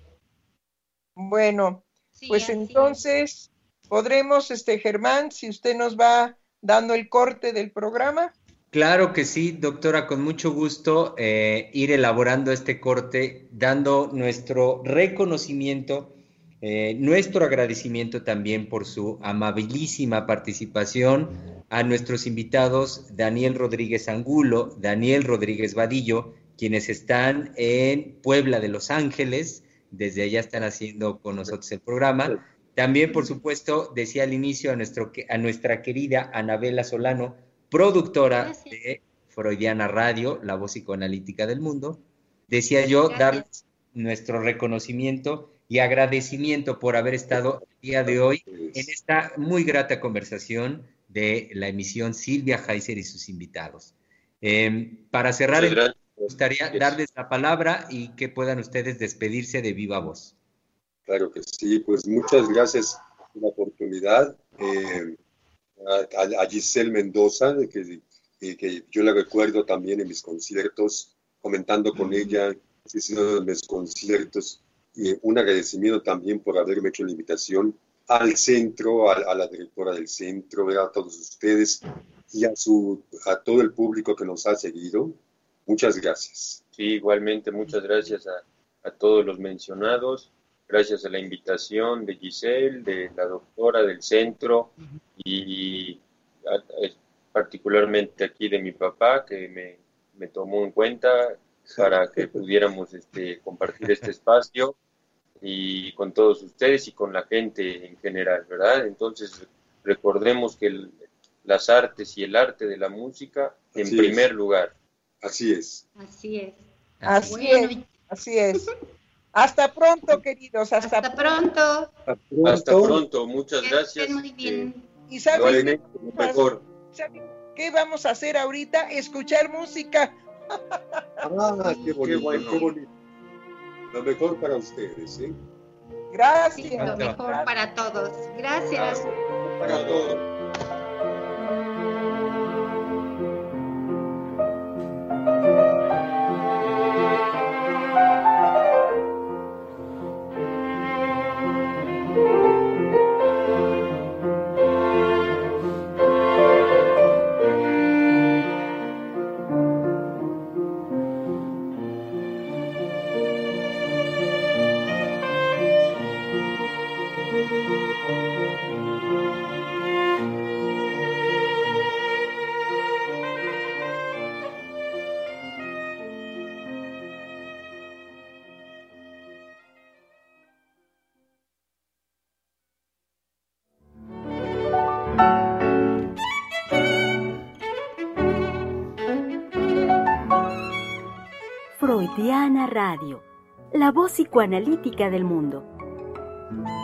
Speaker 4: Bueno, pues entonces podremos, Germán, si usted nos va dando el corte del programa.
Speaker 2: Claro que sí, doctora, con mucho gusto ir elaborando este corte, dando nuestro reconocimiento, nuestro agradecimiento también por su amabilísima participación a nuestros invitados Daniel Rodríguez Angulo, Daniel Rodríguez Vadillo, quienes están en Puebla de Los Ángeles, desde allá están haciendo con nosotros el programa. También, por supuesto, decía al inicio a nuestra querida Anabela Solano, productora de Freudiana Radio, la voz psicoanalítica del mundo. Decía yo, dar nuestro reconocimiento y agradecimiento por haber estado el día de hoy en esta muy grata conversación de la emisión Silvia Heiser y sus invitados. Para cerrar, me gustaría darles la palabra y que puedan ustedes despedirse de viva voz.
Speaker 5: Claro que sí, pues muchas gracias por la oportunidad. A Giselle Mendoza, que yo la recuerdo también en mis conciertos, comentando con ella, en mis conciertos, y un agradecimiento también por haberme hecho la invitación al centro, a la directora del centro, a todos ustedes y a todo el público que nos ha seguido. Muchas gracias.
Speaker 6: Sí, igualmente, muchas gracias a todos los mencionados. Gracias a la invitación de Giselle, de la doctora del centro, y particularmente aquí de mi papá, que me tomó en cuenta para que pudiéramos compartir este espacio y con todos ustedes y con la gente en general, ¿verdad? Entonces, recordemos que las artes y el arte de la música en primer lugar.
Speaker 5: Así es.
Speaker 3: Así es.
Speaker 4: Así es. Hasta pronto, queridos. Hasta
Speaker 3: pronto.
Speaker 6: Hasta pronto. Muchas gracias.
Speaker 3: Muy bien.
Speaker 4: ¿Y saben
Speaker 6: mejor?
Speaker 4: qué vamos a hacer ahorita? Escuchar música.
Speaker 5: Qué bonito, qué bonito. Lo mejor para ustedes, ¿eh?
Speaker 4: Gracias.
Speaker 3: Sí, lo mejor para todos. Gracias.
Speaker 6: Para todos.
Speaker 1: Freudiana Radio, la voz psicoanalítica del mundo.